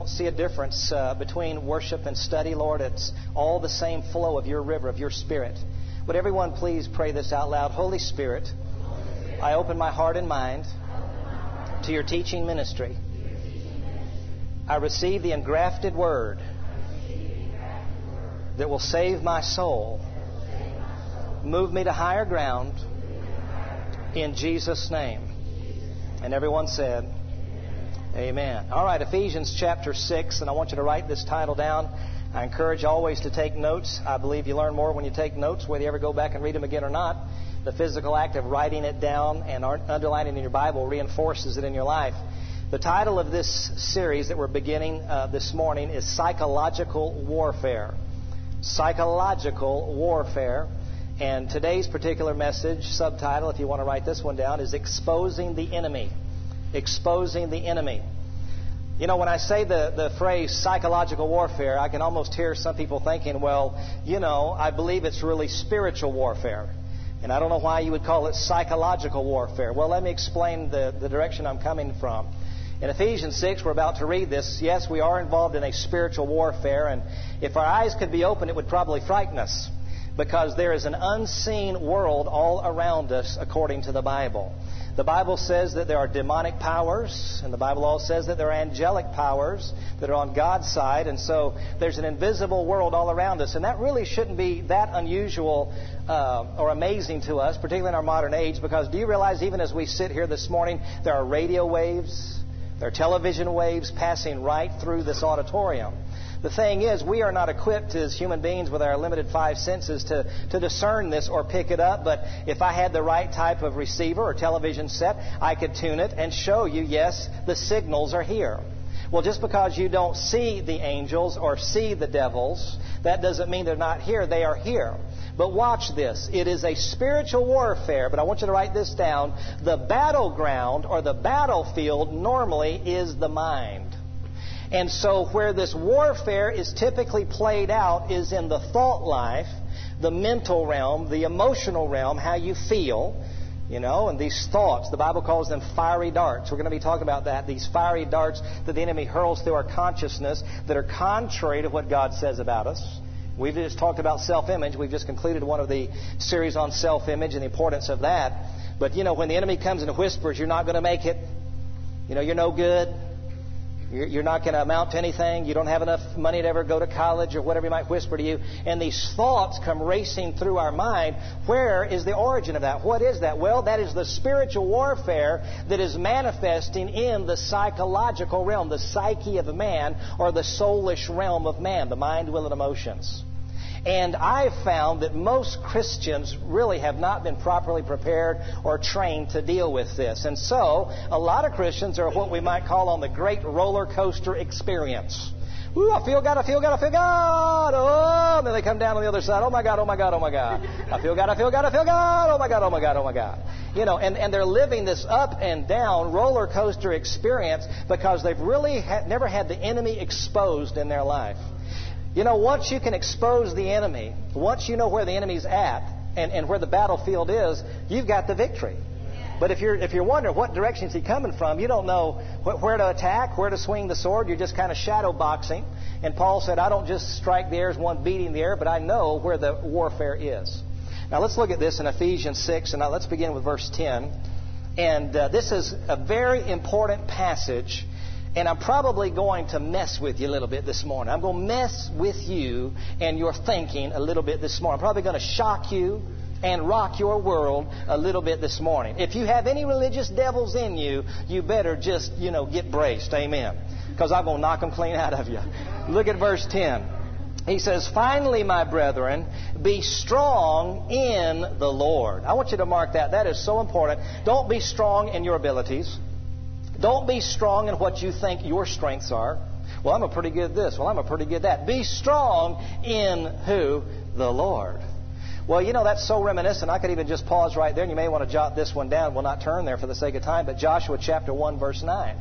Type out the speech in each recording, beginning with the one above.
See a difference between worship and study, Lord. It's all the same flow of your river, of your Spirit. Would everyone please pray this out loud? Holy Spirit, I open my heart and mind to your teaching ministry. I receive the engrafted word that will save my soul. Move me to higher ground in Jesus' name. And everyone said, amen. All right, Ephesians chapter 6, and I want you to write this title down. I encourage you always to take notes. I believe you learn more when you take notes, whether you ever go back and read them again or not. The physical act of writing it down and underlining it in your Bible reinforces it in your life. The title of this series that we're beginning this morning is Psychological Warfare. Psychological Warfare. And today's particular message, subtitle, if you want to write this one down, is Exposing the Enemy. Exposing the enemy. You know, when I say the phrase psychological warfare, I can almost hear some people thinking, well, you know, I believe it's really spiritual warfare. And I don't know why you would call it psychological warfare. Well, let me explain the direction I'm coming from. In Ephesians 6, we're about to read this. Yes, we are involved in a spiritual warfare, and if our eyes could be open, it would probably frighten us, because there is an unseen world all around us according to the Bible. The Bible says that there are demonic powers, and the Bible also says that there are angelic powers that are on God's side, and so there's an invisible world all around us, and that really shouldn't be that unusual or amazing to us, particularly in our modern age, because do you realize even as we sit here this morning, there are radio waves, there are television waves passing right through this auditorium. The thing is, we are not equipped as human beings with our limited five senses to discern this or pick it up. But if I had the right type of receiver or television set, I could tune it and show you, yes, the signals are here. Well, just because you don't see the angels or see the devils, that doesn't mean they're not here. They are here. But watch this. It is a spiritual warfare, but I want you to write this down. The battleground or the battlefield normally is the mind. And so where this warfare is typically played out is in the thought life, the mental realm, the emotional realm, how you feel, you know, and these thoughts. The Bible calls them fiery darts. We're going to be talking about that, these fiery darts that the enemy hurls through our consciousness that are contrary to what God says about us. We've just talked about self-image. We've just concluded one of the series on self-image and the importance of that. But, you know, when the enemy comes and whispers, you're not going to make it, you know, you're no good, you're not going to amount to anything, you don't have enough money to ever go to college or whatever he might whisper to you, and these thoughts come racing through our mind, where is the origin of that? What is that? Well, that is the spiritual warfare that is manifesting in the psychological realm, the psyche of man, or the soulish realm of man, the mind, will, and emotions. And I've found that most Christians really have not been properly prepared or trained to deal with this. And so, a lot of Christians are what we might call on the great roller coaster experience. Ooh, I feel God, I feel God, I feel God. Oh, and then they come down on the other side. Oh my God, oh my God, oh my God. I feel God, I feel God, I feel God. Oh my God, oh my God, oh my God. You know, and they're living this up and down roller coaster experience because they've really never had the enemy exposed in their life. You know, once you can expose the enemy, once you know where the enemy's at and where the battlefield is, you've got the victory. But if you're wondering what direction is he coming from, you don't know where to attack, where to swing the sword. You're just kind of shadow boxing. And Paul said, I don't just strike the air as one beating the air, but I know where the warfare is. Now let's look at this in Ephesians 6, and now let's begin with verse 10. And this is a very important passage. And I'm probably going to mess with you a little bit this morning. I'm going to mess with you and your thinking a little bit this morning. I'm probably going to shock you and rock your world a little bit this morning. If you have any religious devils in you, you better just, get braced. Amen. Because I'm going to knock them clean out of you. Look at verse 10. He says, finally, my brethren, be strong in the Lord. I want you to mark that. That is so important. Don't be strong in your abilities. Don't be strong in what you think your strengths are. Well, I'm a pretty good this. Well, I'm a pretty good that. Be strong in who? The Lord. Well, that's so reminiscent. I could even just pause right there, and you may want to jot this one down. We'll not turn there for the sake of time, but Joshua chapter 1, verse 9.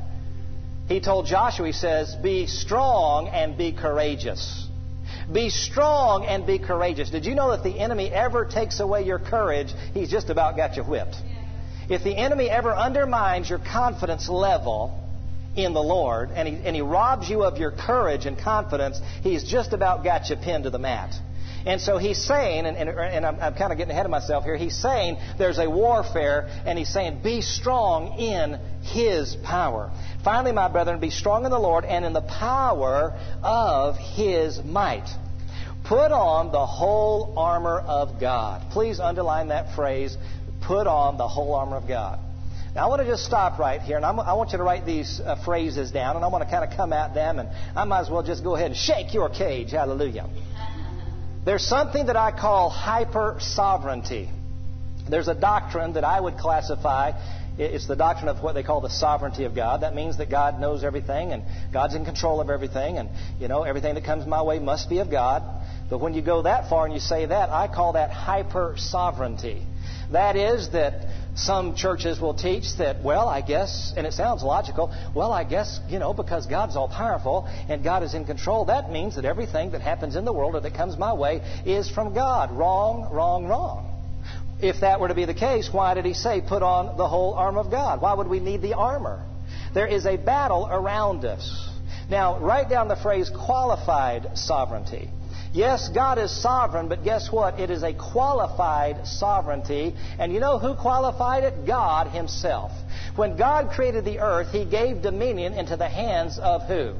He told Joshua, he says, be strong and be courageous. Be strong and be courageous. Did you know that the enemy ever takes away your courage, he's just about got you whipped? If the enemy ever undermines your confidence level in the Lord, and he robs you of your courage and confidence, he's just about got you pinned to the mat. And so he's saying, and I'm kind of getting ahead of myself here, he's saying there's a warfare, and he's saying be strong in His power. Finally, my brethren, be strong in the Lord and in the power of His might. Put on the whole armor of God. Please underline that phrase, put on the whole armor of God. Now, I want to just stop right here, and I want you to write these phrases down, and I want to kind of come at them, and I might as well just go ahead and shake your cage. Hallelujah. There's something that I call hyper-sovereignty. There's a doctrine that I would classify. It's the doctrine of what they call the sovereignty of God. That means that God knows everything, and God's in control of everything, and, everything that comes my way must be of God. But when you go that far and you say that, I call that hyper-sovereignty. That is that some churches will teach that, well, I guess, and it sounds logical, well, I guess, because God's all-powerful and God is in control, that means that everything that happens in the world or that comes my way is from God. Wrong, wrong, wrong. If that were to be the case, why did He say put on the whole armor of God? Why would we need the armor? There is a battle around us. Now, write down the phrase qualified sovereignty. Yes, God is sovereign, but guess what? It is a qualified sovereignty. And you know who qualified it? God Himself. When God created the earth, He gave dominion into the hands of who?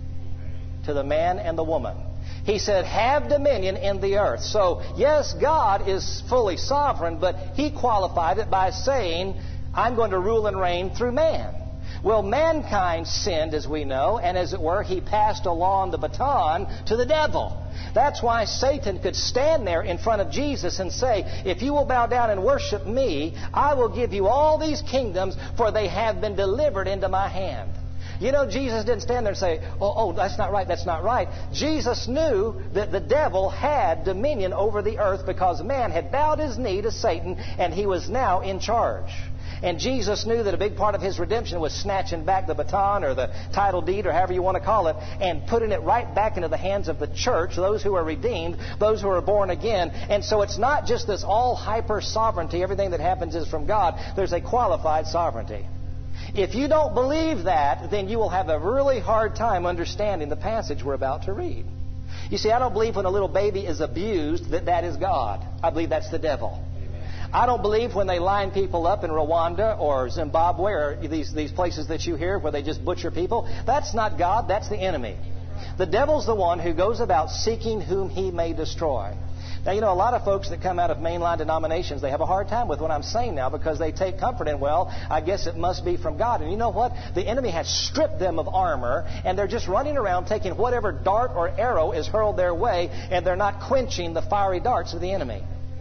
To the man and the woman. He said, have dominion in the earth. So, yes, God is fully sovereign, but He qualified it by saying, I'm going to rule and reign through man. Well, mankind sinned, as we know, and as it were, he passed along the baton to the devil. That's why Satan could stand there in front of Jesus and say, if you will bow down and worship me, I will give you all these kingdoms, for they have been delivered into my hand. Jesus didn't stand there and say, oh, that's not right, that's not right. Jesus knew that the devil had dominion over the earth because man had bowed his knee to Satan, and he was now in charge. And Jesus knew that a big part of His redemption was snatching back the baton or the title deed or however you want to call it and putting it right back into the hands of the church, those who are redeemed, those who are born again. And so it's not just this all hyper sovereignty, everything that happens is from God. There's a qualified sovereignty. If you don't believe that, then you will have a really hard time understanding the passage we're about to read. You see, I don't believe when a little baby is abused that is God. I believe that's the devil. I don't believe when they line people up in Rwanda or Zimbabwe or these places that you hear where they just butcher people. That's not God, that's the enemy. The devil's the one who goes about seeking whom he may destroy. Now, a lot of folks that come out of mainline denominations, they have a hard time with what I'm saying now because they take comfort in, well, I guess it must be from God. And you know what? The enemy has stripped them of armor, and they're just running around taking whatever dart or arrow is hurled their way, and they're not quenching the fiery darts of the enemy.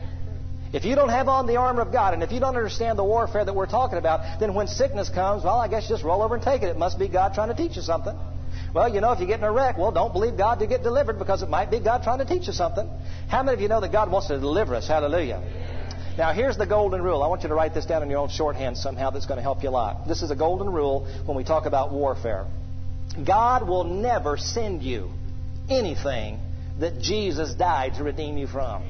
If you don't have on the armor of God, and if you don't understand the warfare that we're talking about, then when sickness comes, well, I guess just roll over and take it. It must be God trying to teach you something. Well, if you get in a wreck, well, don't believe God to get delivered because it might be God trying to teach you something. How many of you know that God wants to deliver us? Hallelujah. Now, here's the golden rule. I want you to write this down in your own shorthand somehow. That's going to help you a lot. This is a golden rule when we talk about warfare. God will never send you anything that Jesus died to redeem you from.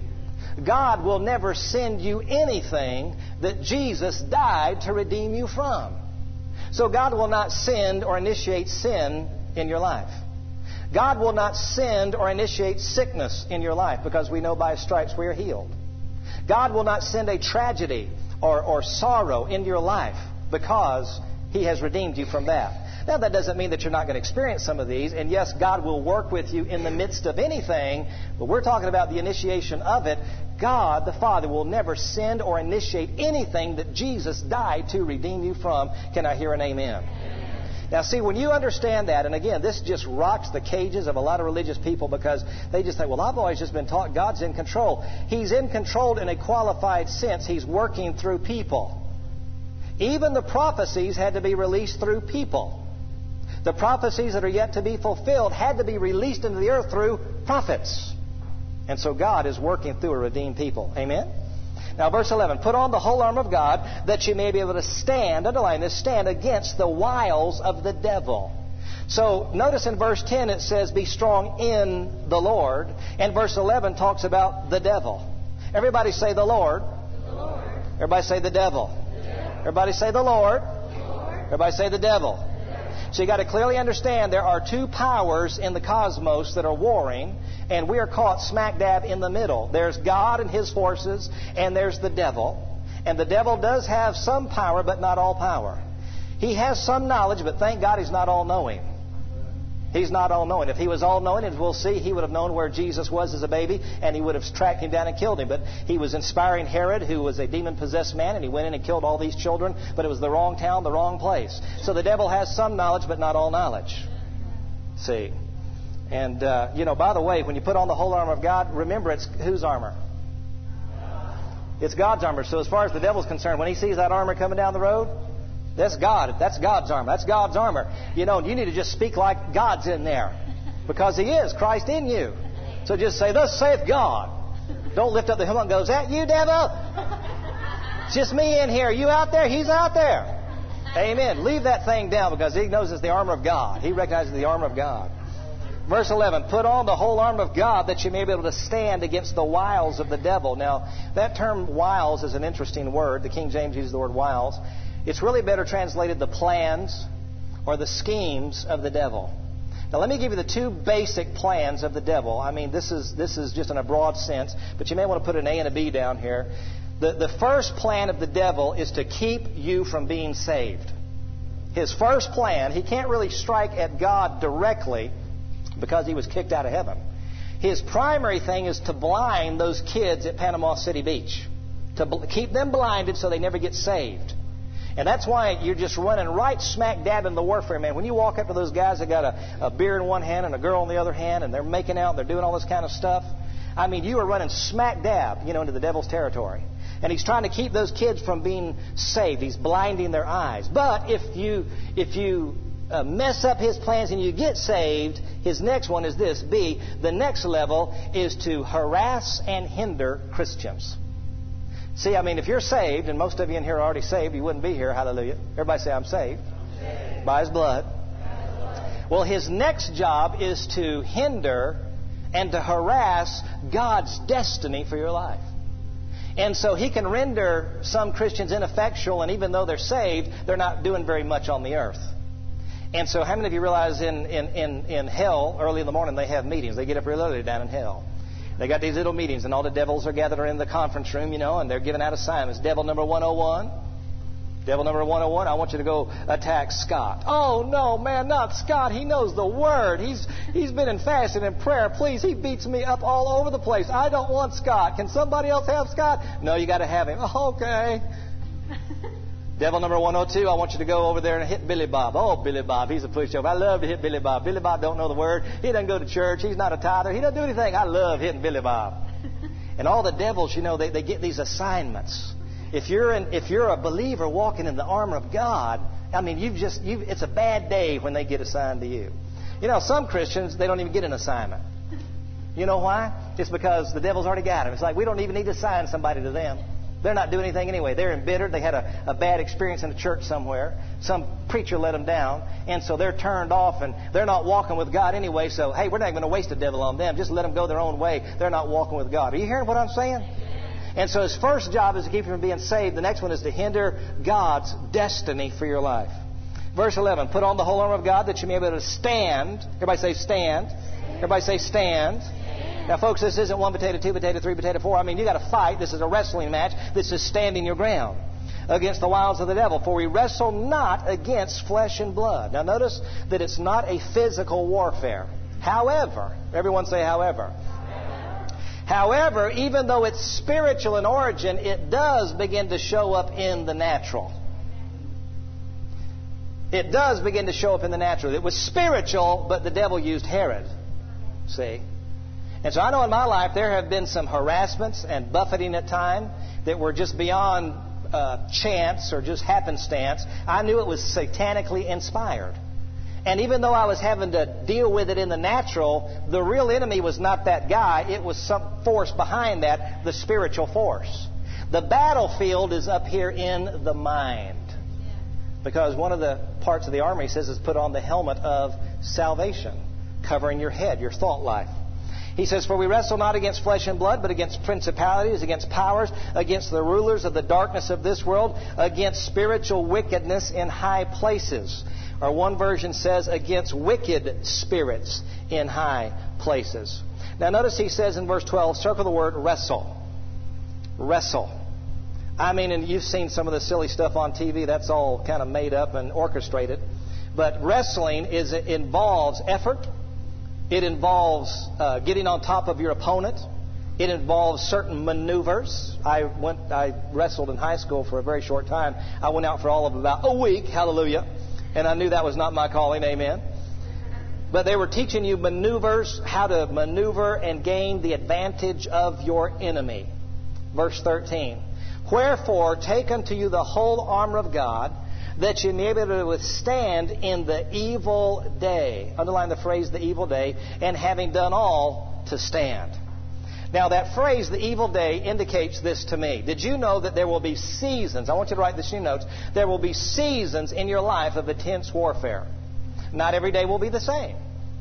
God will never send you anything that Jesus died to redeem you from. So God will not send or initiate sin in your life. God will not send or initiate sickness in your life because we know by His stripes we are healed. God will not send a tragedy or sorrow into your life because He has redeemed you from that. Now, that doesn't mean that you're not going to experience some of these. And yes, God will work with you in the midst of anything. But we're talking about the initiation of it. God, the Father, will never send or initiate anything that Jesus died to redeem you from. Can I hear an amen? Now, see, when you understand that, and again, this just rocks the cages of a lot of religious people because they just think, well, I've always just been taught God's in control. He's in control in a qualified sense. He's working through people. Even the prophecies had to be released through people. The prophecies that are yet to be fulfilled had to be released into the earth through prophets. And so God is working through a redeemed people. Amen? Now, verse 11. Put on the whole armor of God that you may be able to stand, underline this, stand against the wiles of the devil. So notice in verse 10 it says, be strong in the Lord. And verse 11 talks about the devil. Everybody say the Lord. The Lord. Everybody say the devil. The devil. Everybody say the Lord. The Lord. Everybody say the devil. So you got to clearly understand there are two powers in the cosmos that are warring, and we are caught smack dab in the middle. There's God and His forces, and there's the devil. And the devil does have some power, but not all power. He has some knowledge, but thank God he's not all-knowing. He's not all-knowing. If he was all-knowing, as we'll see, he would have known where Jesus was as a baby, and he would have tracked him down and killed him. But he was inspiring Herod, who was a demon-possessed man, and he went in and killed all these children, but it was the wrong town, the wrong place. So the devil has some knowledge, but not all knowledge. See? And, by the way, when you put on the whole armor of God, remember it's whose armor? It's God's armor. So as far as the devil's concerned, when he sees that armor coming down the road, that's God. That's God's armor. That's God's armor. You need to just speak like God's in there. Because He is. Christ in you. So just say, thus saith God. Don't lift up the helmet and go, is that you, devil? It's just me in here. You out there? He's out there. Amen. Leave that thing down because he knows it's the armor of God. He recognizes the armor of God. Verse 11, put on the whole armor of God that you may be able to stand against the wiles of the devil. Now, that term wiles is an interesting word. The King James uses the word wiles. It's really better translated the plans or the schemes of the devil. Now, let me give you the two basic plans of the devil. I mean, this is just in a broad sense, but you may want to put an A and a B down here. The first plan of the devil is to keep you from being saved. His first plan, he can't really strike at God directly because he was kicked out of heaven. His primary thing is to blind those kids at Panama City Beach, to keep them blinded so they never get saved. And that's why you're just running right smack dab in the warfare, man. When you walk up to those guys that got a beer in one hand and a girl in the other hand, and they're making out and they're doing all this kind of stuff, I mean, you are running smack dab, into the devil's territory. And he's trying to keep those kids from being saved. He's blinding their eyes. But if you mess up his plans and you get saved, his next one is this. B, the next level is to harass and hinder Christians. See, I mean, if you're saved, and most of you in here are already saved, you wouldn't be here. Hallelujah. Everybody say, I'm saved. By His blood. Well, his next job is to hinder and to harass God's destiny for your life. And so he can render some Christians ineffectual, and even though they're saved, they're not doing very much on the earth. And so how many of you realize in hell, early in the morning, they have meetings? They get up real early down in hell. They got these little meetings, and all the devils are gathered in the conference room, and they're giving out assignments. Devil number 101. Devil number 101, I want you to go attack Scott. Oh, no, man, not Scott. He knows the Word. He's been in fasting and prayer. Please, he beats me up all over the place. I don't want Scott. Can somebody else have Scott? No, you got to have him. Oh, okay. Devil number 102, I want you to go over there and hit Billy Bob. Oh, Billy Bob, he's a pushover. I love to hit Billy Bob. Billy Bob don't know the Word. He doesn't go to church. He's not a tither. He doesn't do anything. I love hitting Billy Bob. And all the devils, they get these assignments. If you're a believer walking in the armor of God, I mean, it's a bad day when they get assigned to you. Some Christians, they don't even get an assignment. You know why? It's because the devil's already got them. It's like we don't even need to assign somebody to them. They're not doing anything anyway. They're embittered. They had a bad experience in a church somewhere. Some preacher let them down. And so they're turned off and they're not walking with God anyway. So, hey, we're not going to waste the devil on them. Just let them go their own way. They're not walking with God. Are you hearing what I'm saying? And so his first job is to keep you from being saved. The next one is to hinder God's destiny for your life. Verse 11, put on the whole armor of God that you may be able to stand. Everybody say stand. Everybody say stand. Now, folks, this isn't 1 potato, 2 potato, 3 potato, 4. I mean, you got to fight. This is a wrestling match. This is standing your ground against the wiles of the devil. For we wrestle not against flesh and blood. Now, notice that it's not a physical warfare. However, everyone say however. However, even though it's spiritual in origin, it does begin to show up in the natural. It does begin to show up in the natural. It was spiritual, but the devil used Herod. See? And so I know in my life there have been some harassments and buffeting at times that were just beyond chance or just happenstance. I knew it was satanically inspired. And even though I was having to deal with it in the natural, the real enemy was not that guy. It was some force behind that, the spiritual force. The battlefield is up here in the mind. Because one of the parts of the armor, he says, is put on the helmet of salvation, covering your head, your thought life. He says, for we wrestle not against flesh and blood, but against principalities, against powers, against the rulers of the darkness of this world, against spiritual wickedness in high places. Or one version says, against wicked spirits in high places. Now notice he says in verse 12, circle the word wrestle. Wrestle. I mean, and you've seen some of the silly stuff on TV. That's all kind of made up and orchestrated. But wrestling involves effort. It involves getting on top of your opponent. It involves certain maneuvers. I wrestled in high school for a very short time. I went out for all of about a week. Hallelujah. And I knew that was not my calling. Amen. But they were teaching you maneuvers, how to maneuver and gain the advantage of your enemy. Verse 13. Wherefore, take unto you the whole armor of God, that you may be able to withstand in the evil day. Underline the phrase, the evil day, and having done all, to stand. Now that phrase, the evil day, indicates this to me. Did you know that there will be seasons? I want you to write this in your notes. There will be seasons in your life of intense warfare. Not every day will be the same.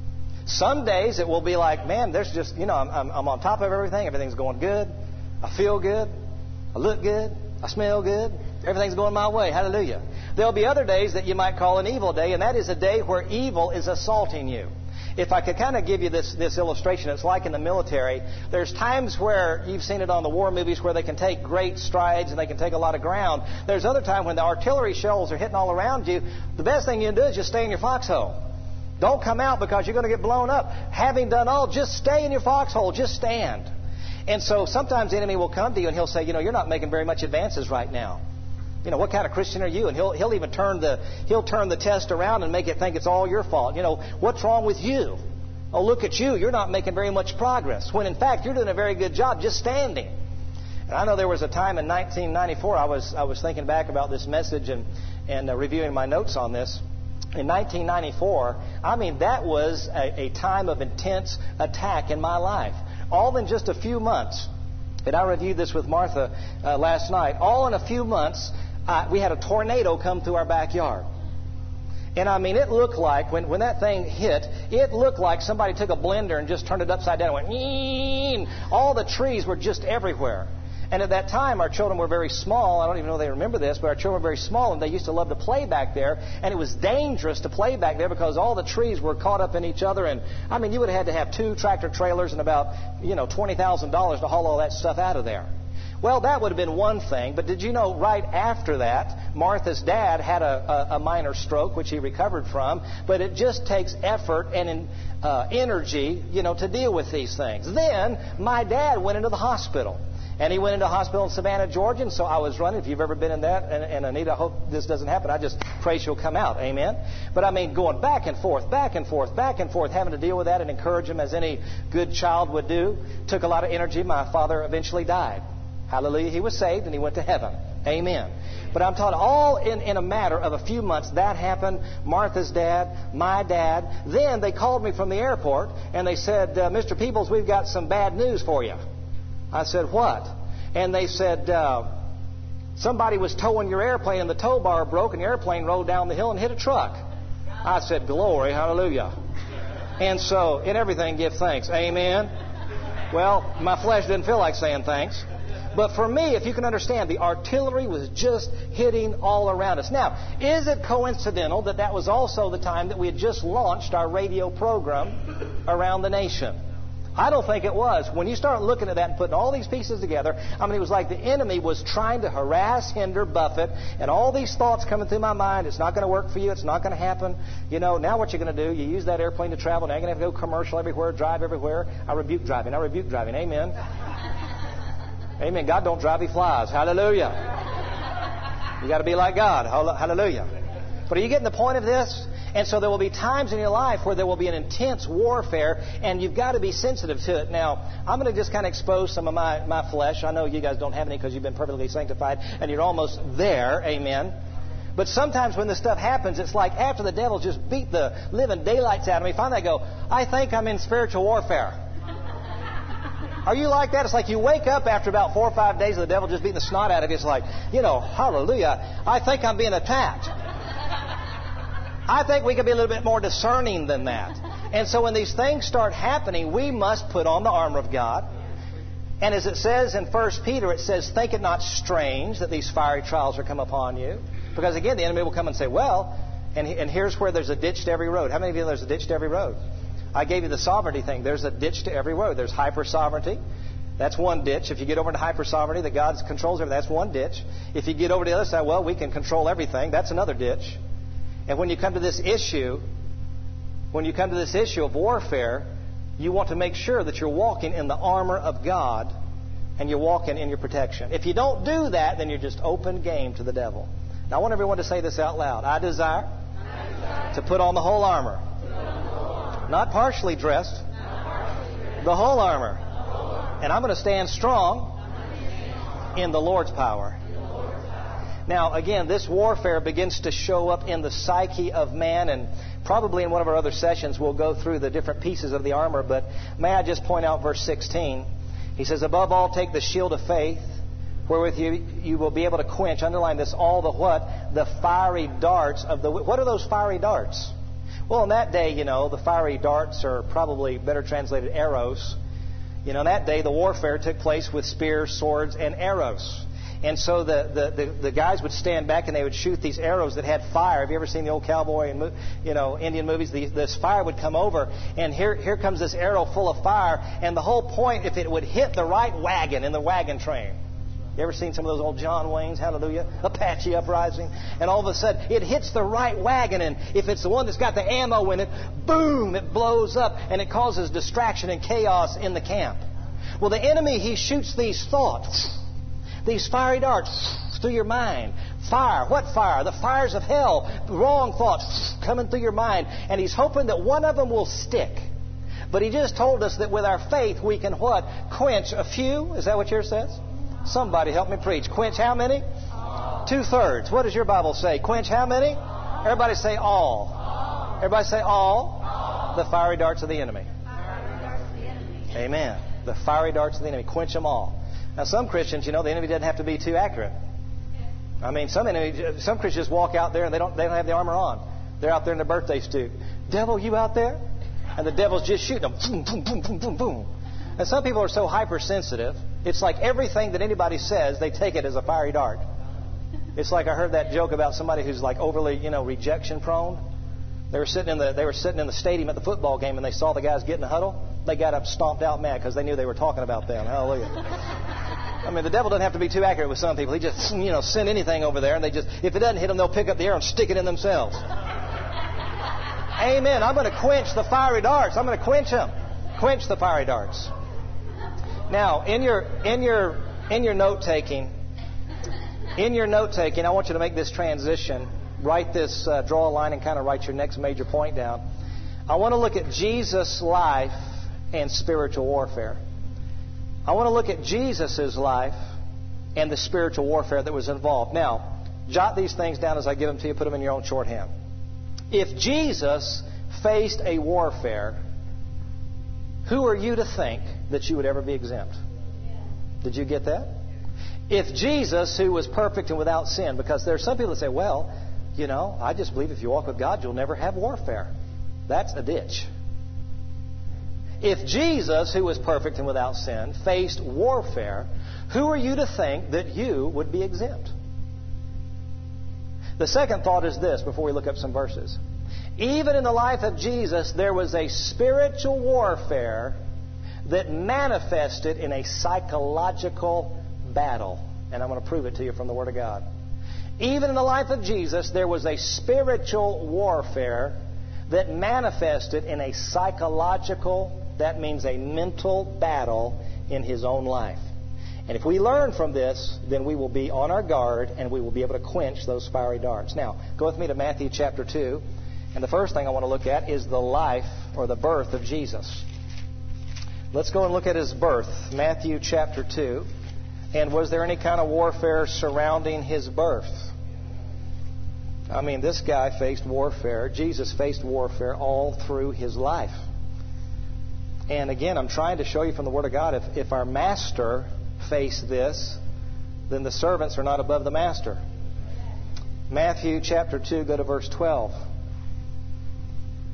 Some days it will be like, man, there's just, I'm on top of everything. Everything's going good. I feel good. I look good. I smell good. Everything's going my way. Hallelujah. There'll be other days that you might call an evil day, and that is a day where evil is assaulting you. If I could kind of give you this illustration, it's like in the military. There's times where, you've seen it on the war movies, where they can take great strides and they can take a lot of ground. There's other time when the artillery shells are hitting all around you. The best thing you can do is just stay in your foxhole. Don't come out because you're going to get blown up. Having done all, just stay in your foxhole. Just stand. And so sometimes the enemy will come to you and he'll say, you're not making very much advances right now. What kind of Christian are you? And he'll even turn the test around and make it think it's all your fault. What's wrong with you? Oh, look at you. You're not making very much progress. When in fact you're doing a very good job just standing. And I know there was a time in 1994, I was thinking back about this message and reviewing my notes on this. In 1994, that was a time of intense attack in my life. All in just a few months. And I reviewed this with Martha last night. All in a few months, we had a tornado come through our backyard. And it looked like, when that thing hit, it looked like somebody took a blender and just turned it upside down and went, all the trees were just everywhere. And at that time, our children were very small. I don't even know if they remember this, but our children were very small, and they used to love to play back there. And it was dangerous to play back there because all the trees were caught up in each other. And, you would have had to have 2 tractor trailers and about, $20,000 to haul all that stuff out of there. Well, that would have been one thing. But did you know right after that, Martha's dad had a minor stroke, which he recovered from. But it just takes effort and energy, to deal with these things. Then my dad went into the hospital. And he went into a hospital in Savannah, Georgia, and so I was running. If you've ever been in that, and Anita, I hope this doesn't happen. I just pray she'll come out. Amen? But going back and forth, having to deal with that and encourage him as any good child would do, took a lot of energy. My father eventually died. Hallelujah. He was saved, and he went to heaven. Amen. But I'm taught all in a matter of a few months. That happened. Martha's dad, my dad. Then they called me from the airport, and they said, Mr. Peebles, we've got some bad news for you. I said, what? And they said, somebody was towing your airplane and the tow bar broke and the airplane rolled down the hill and hit a truck. I said, glory, hallelujah. And so, in everything, give thanks. Amen. Well, my flesh didn't feel like saying thanks. But for me, if you can understand, the artillery was just hitting all around us. Now, is it coincidental that was also the time that we had just launched our radio program around the nation? I don't think it was. When you start looking at that and putting all these pieces together, it was like the enemy was trying to harass, hinder, buffet, and all these thoughts coming through my mind. It's not going to work for you. It's not going to happen. Now what you're going to do, you use that airplane to travel. Now you're going to have to go commercial everywhere, drive everywhere. I rebuke driving. Amen. Amen. God don't drive, He flies. Hallelujah. You got to be like God. Hallelujah. But are you getting the point of this? And so there will be times in your life where there will be an intense warfare, and you've got to be sensitive to it. Now, I'm going to just kind of expose some of my flesh. I know you guys don't have any because you've been perfectly sanctified, and you're almost there. Amen. But sometimes when this stuff happens, it's like after the devil just beat the living daylights out of me, finally I go, I think I'm in spiritual warfare. Are you like that? It's like you wake up after about 4 or 5 days of the devil just beating the snot out of you. It's like, hallelujah, I think I'm being attacked. I think we could be a little bit more discerning than that. And so when these things start happening, we must put on the armor of God. And as it says in 1 Peter, it says, think it not strange that these fiery trials are come upon you. Because again, the enemy will come and say, well, and here's where there's a ditch to every road. How many of you know there's a ditch to every road? I gave you the sovereignty thing. There's a ditch to every road. There's hyper-sovereignty. That's one ditch. If you get over to hyper-sovereignty, that God controls everything, that's one ditch. If you get over to the other side, well, we can control everything. That's another ditch. And when you come to this issue of warfare, you want to make sure that you're walking in the armor of God and you're walking in your protection. If you don't do that, then you're just open game to the devil. Now, I want everyone to say this out loud. I desire to put on the whole armor. Not partially dressed. The whole armor. And I'm going to stand strong in the Lord's power. Now, again, this warfare begins to show up in the psyche of man, and probably in one of our other sessions we'll go through the different pieces of the armor. But may I just point out verse 16. He says, above all, take the shield of faith, wherewith you will be able to quench, underline this, all the what? The fiery darts of the... What are those fiery darts? Well, in that day, the fiery darts are probably better translated arrows. In that day, the warfare took place with spears, swords, and arrows. And so the guys would stand back and they would shoot these arrows that had fire. Have you ever seen the old cowboy and Indian movies? This fire would come over, and here comes this arrow full of fire. And the whole point, if it would hit the right wagon in the wagon train. You ever seen some of those old John Waynes? Hallelujah. Apache Uprising. And all of a sudden, it hits the right wagon. And if it's the one that's got the ammo in it, boom, it blows up. And it causes distraction and chaos in the camp. Well, the enemy, he shoots these thoughts. These fiery darts through your mind. Fire. What fire? The fires of hell. Wrong thoughts coming through your mind. And he's hoping that one of them will stick. But he just told us that with our faith we can what? Quench a few. Is that what yours says? Somebody help me preach. Quench how many? All. 2/3. What does your Bible say? Quench how many? All. Everybody say all. All. Everybody say all. The fiery darts of the enemy. Amen. The fiery darts of the enemy. Quench them all. Now, some Christians, the enemy doesn't have to be too accurate. I mean, some Christians just walk out there and they don't have the armor on. They're out there in their birthday suit. Devil, you out there? And the devil's just shooting them. Boom, boom, boom, boom, boom, boom. And some people are so hypersensitive. It's like everything that anybody says, they take it as a fiery dart. It's like I heard that joke about somebody who's like overly, rejection prone. They were sitting in the stadium at the football game and they saw the guys get in the huddle. They got up, stomped out mad because they knew they were talking about them. Hallelujah. I mean, the devil doesn't have to be too accurate with some people. He just, send anything over there, and if it doesn't hit them, they'll pick up the arrow and stick it in themselves. Amen. I'm going to quench the fiery darts. I'm going to quench them. Quench the fiery darts. Now, in your note taking, I want you to make this transition. Write this, draw a line, and kind of write your next major point down. I want to look at Jesus' life and spiritual warfare. I want to look at Jesus' life and the spiritual warfare that was involved. Now, jot these things down as I give them to you. Put them in your own shorthand. If Jesus faced a warfare, who are you to think that you would ever be exempt? Did you get that? If Jesus, who was perfect and without sin, because there are some people that say, well, I just believe if you walk with God, you'll never have warfare. That's a ditch. If Jesus, who was perfect and without sin, faced warfare, who are you to think that you would be exempt? The second thought is this, before we look up some verses. Even in the life of Jesus, there was a spiritual warfare that manifested in a psychological battle. And I'm going to prove it to you from the Word of God. Even in the life of Jesus, there was a spiritual warfare that manifested in a psychological, that means a mental battle in His own life. And if we learn from this, then we will be on our guard and we will be able to quench those fiery darts. Now, go with me to Matthew chapter 2. And the first thing I want to look at is the life or the birth of Jesus. Let's go and look at His birth. Matthew chapter 2. And was there any kind of warfare surrounding His birth? I mean, this guy faced warfare. Jesus faced warfare all through His life. And again, I'm trying to show you from the Word of God, if our master faced this, then the servants are not above the master. Matthew chapter 2, go to verse 12.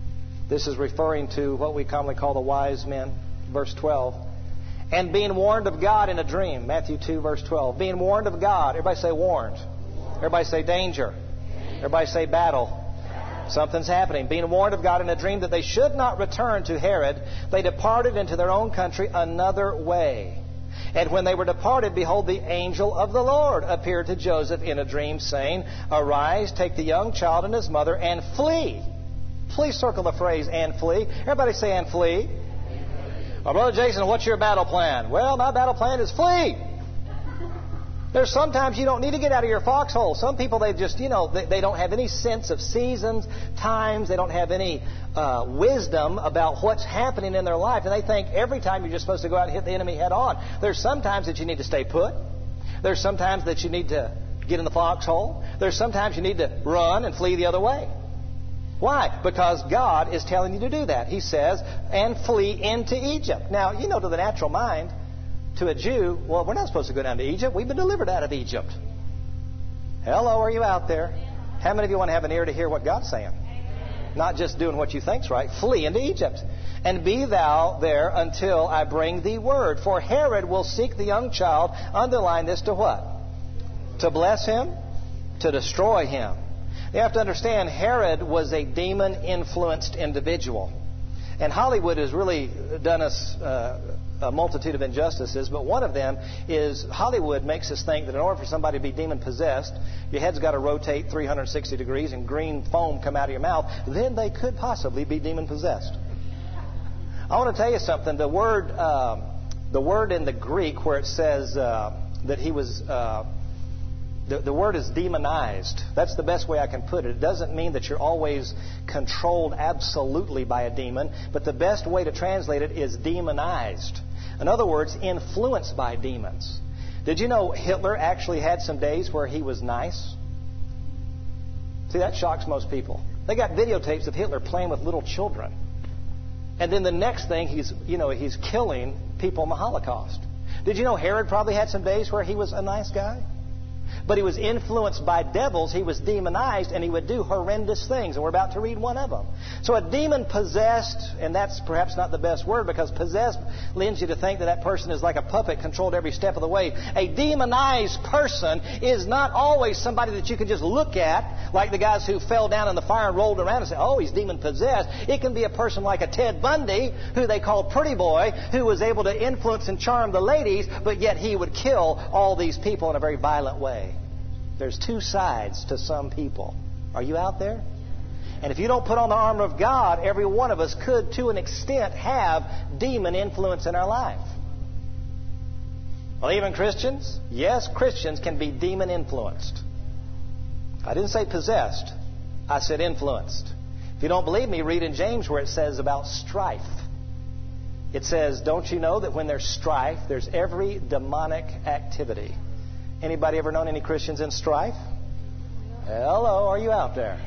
This is referring to what we commonly call the wise men. Verse 12. And being warned of God in a dream. Matthew 2, verse 12. Being warned of God. Everybody say warned. Everybody say danger. Everybody say battle. Something's happening. Being warned of God in a dream that they should not return to Herod, they departed into their own country another way. And when they were departed, behold, the angel of the Lord appeared to Joseph in a dream, saying, Arise, take the young child and his mother, and flee. Please circle the phrase, and flee. Everybody say, and flee. Well, Brother Jason, what's your battle plan? Well, my battle plan is flee. There's sometimes you don't need to get out of your foxhole. Some people, they just, they don't have any sense of seasons, times. They don't have any wisdom about what's happening in their life. And they think every time you're just supposed to go out and hit the enemy head on. There's sometimes that you need to stay put. There's sometimes that you need to get in the foxhole. There's sometimes you need to run and flee the other way. Why? Because God is telling you to do that. He says, and flee into Egypt. Now, to the natural mind, to a Jew, well, we're not supposed to go down to Egypt. We've been delivered out of Egypt. Hello, are you out there? How many of you want to have an ear to hear what God's saying? Not just doing what you think's right. Flee into Egypt. And be thou there until I bring thee word. For Herod will seek the young child. Underline this to what? To bless him, to destroy him. You have to understand, Herod was a demon-influenced individual. And Hollywood has really done us a multitude of injustices, but one of them is Hollywood makes us think that in order for somebody to be demon-possessed, your head's got to rotate 360 degrees and green foam come out of your mouth. Then they could possibly be demon-possessed. I want to tell you something. The word in the Greek where it says that he was... The word is demonized. That's the best way I can put it. It doesn't mean that you're always controlled absolutely by a demon, but the best way to translate it is demonized. In other words, influenced by demons. Did you know Hitler actually had some days where he was nice? See, that shocks most people. They got videotapes of Hitler playing with little children. And then the next thing, he's killing people in the Holocaust. Did you know Herod probably had some days where he was a nice guy? But he was influenced by devils. He was demonized, and he would do horrendous things. And we're about to read one of them. So a demon-possessed, and that's perhaps not the best word, because possessed leads you to think that person is like a puppet controlled every step of the way. A demonized person is not always somebody that you can just look at, like the guys who fell down in the fire and rolled around and say, oh, he's demon-possessed. It can be a person like a Ted Bundy, who they called Pretty Boy, who was able to influence and charm the ladies, but yet he would kill all these people in a very violent way. There's two sides to some people. Are you out there? And if you don't put on the armor of God, every one of us could, to an extent, have demon influence in our life. Well, even Christians? Yes, Christians can be demon influenced. I didn't say possessed. I said influenced. If you don't believe me, read in James where it says about strife. It says, don't you know that when there's strife, there's every demonic activity? Anybody ever known any Christians in strife? Hello, are you out there?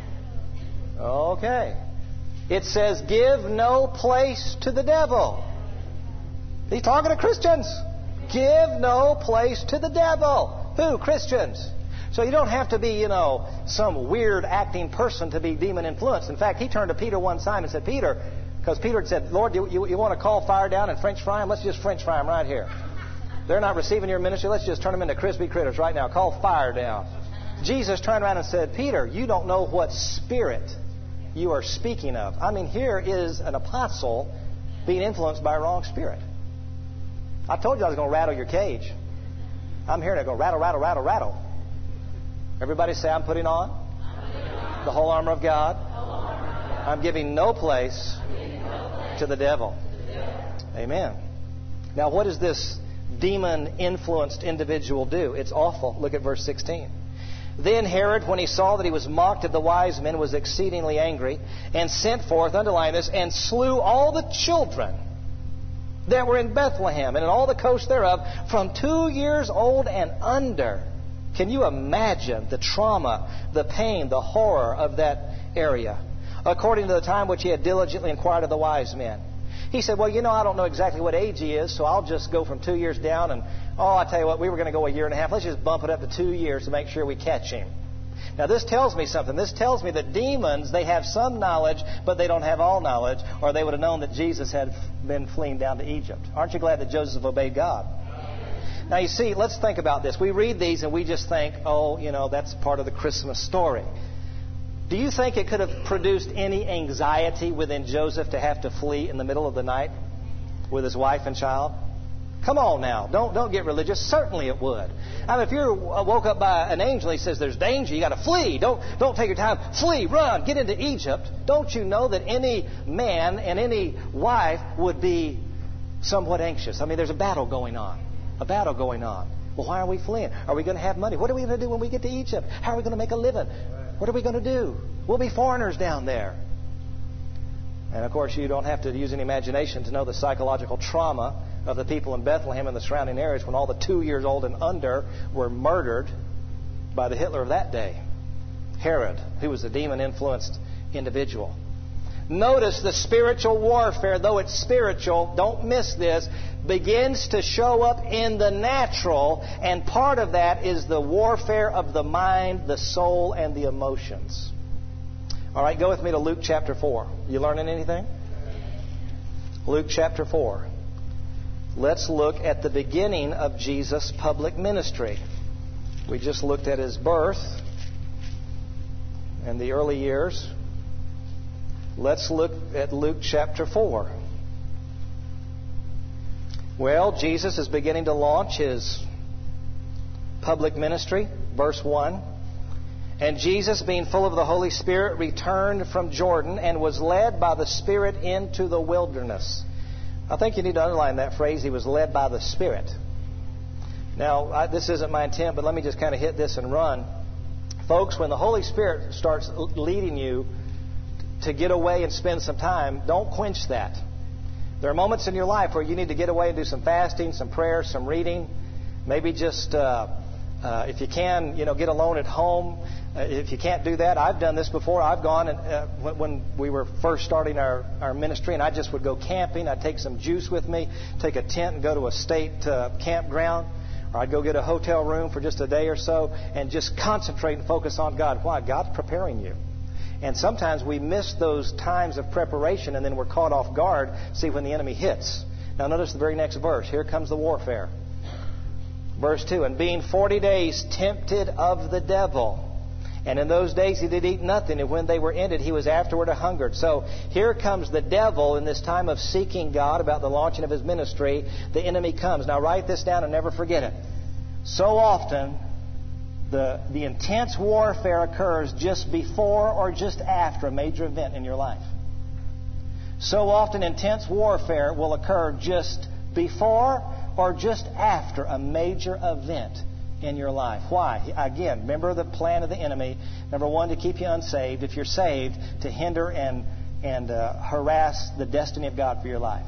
Okay. It says, give no place to the devil. He's talking to Christians. Give no place to the devil. Who? Christians. So you don't have to be, some weird acting person to be demon influenced. In fact, he turned to Peter one time and said, Peter, because Peter had said, Lord, you want to call fire down and French fry them? Let's just French fry them right here. They're not receiving your ministry. Let's just turn them into crispy critters right now. Call fire down. Jesus turned around and said, Peter, you don't know what spirit you are speaking of. I mean, here is an apostle being influenced by a wrong spirit. I told you I was going to rattle your cage. I'm here to go rattle, rattle, rattle, rattle. Everybody say, I'm putting on the whole armor of God. I'm giving no place to the devil. Amen. Now, what does this demon-influenced individual do? It's awful. Look at verse 16. Then Herod, when he saw that he was mocked of the wise men, was exceedingly angry, and sent forth, underline this, and slew all the children that were in Bethlehem and in all the coast thereof, from 2 years old and under. Can you imagine the trauma, the pain, the horror of that area? According to the time which he had diligently inquired of the wise men. He said, well, I don't know exactly what age he is, so I'll just go from 2 years down. And, I tell you what, we were going to go a year and a half. Let's just bump it up to 2 years to make sure we catch him. Now this tells me something. This tells me that demons, they have some knowledge, but they don't have all knowledge, or they would have known that Jesus had been fleeing down to Egypt. Aren't you glad that Joseph obeyed God? Now you see, let's think about this. We read these and we just think, oh, that's part of the Christmas story. Do you think it could have produced any anxiety within Joseph to have to flee in the middle of the night with his wife and child? Come on now. Don't get religious. Certainly it would. I mean, if you're woke up by an angel and he says there's danger, you got to flee. Don't take your time. Flee, run, get into Egypt. Don't you know that any man and any wife would be somewhat anxious? I mean, there's a battle going on. A battle going on. Well, why are we fleeing? Are we going to have money? What are we going to do when we get to Egypt? How are we going to make a living? What are we going to do? We'll be foreigners down there. And of course, you don't have to use any imagination to know the psychological trauma of the people in Bethlehem and the surrounding areas when all the 2 years old and under were murdered by the Hitler of that day, Herod, who was a demon-influenced individual. Notice the spiritual warfare, though it's spiritual, don't miss this, begins to show up in the natural, and part of that is the warfare of the mind, the soul, and the emotions. All right, go with me to Luke chapter 4. You learning anything? Luke chapter 4. Let's look at the beginning of Jesus' public ministry. We just looked at his birth and the early years. Let's look at Luke chapter 4. Well, Jesus is beginning to launch his public ministry. Verse 1. And Jesus, being full of the Holy Spirit, returned from Jordan and was led by the Spirit into the wilderness. I think you need to underline that phrase, he was led by the Spirit. Now, this isn't my intent, but let me just kind of hit this and run. Folks, when the Holy Spirit starts leading you to get away and spend some time, don't quench that. There are moments in your life where you need to get away and do some fasting, some prayer, some reading. Maybe just, if you can, get alone at home. If you can't do that, I've done this before. I've gone and when we were first starting our ministry, and I just would go camping. I'd take some juice with me, take a tent and go to a state campground. Or I'd go get a hotel room for just a day or so and just concentrate and focus on God. Why? God's preparing you. And sometimes we miss those times of preparation and then we're caught off guard, see when the enemy hits. Now notice the very next verse. Here comes the warfare. Verse 2, and being 40 days tempted of the devil. And in those days he did eat nothing, and when they were ended, he was afterward hungered. So here comes the devil in this time of seeking God about the launching of his ministry. The enemy comes. Now write this down and never forget it. So often, the intense warfare occurs just before or just after a major event in your life. So often intense warfare will occur just before or just after a major event in your life. Why? Again, remember the plan of the enemy. Number one, to keep you unsaved. If you're saved, to hinder and harass the destiny of God for your life.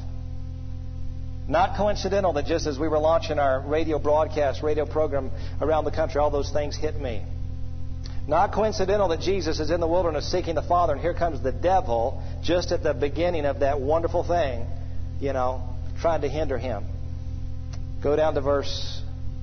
Not coincidental that just as we were launching our radio broadcast, radio program around the country, all those things hit me. Not coincidental that Jesus is in the wilderness seeking the Father, and here comes the devil just at the beginning of that wonderful thing, trying to hinder him. Go down to verse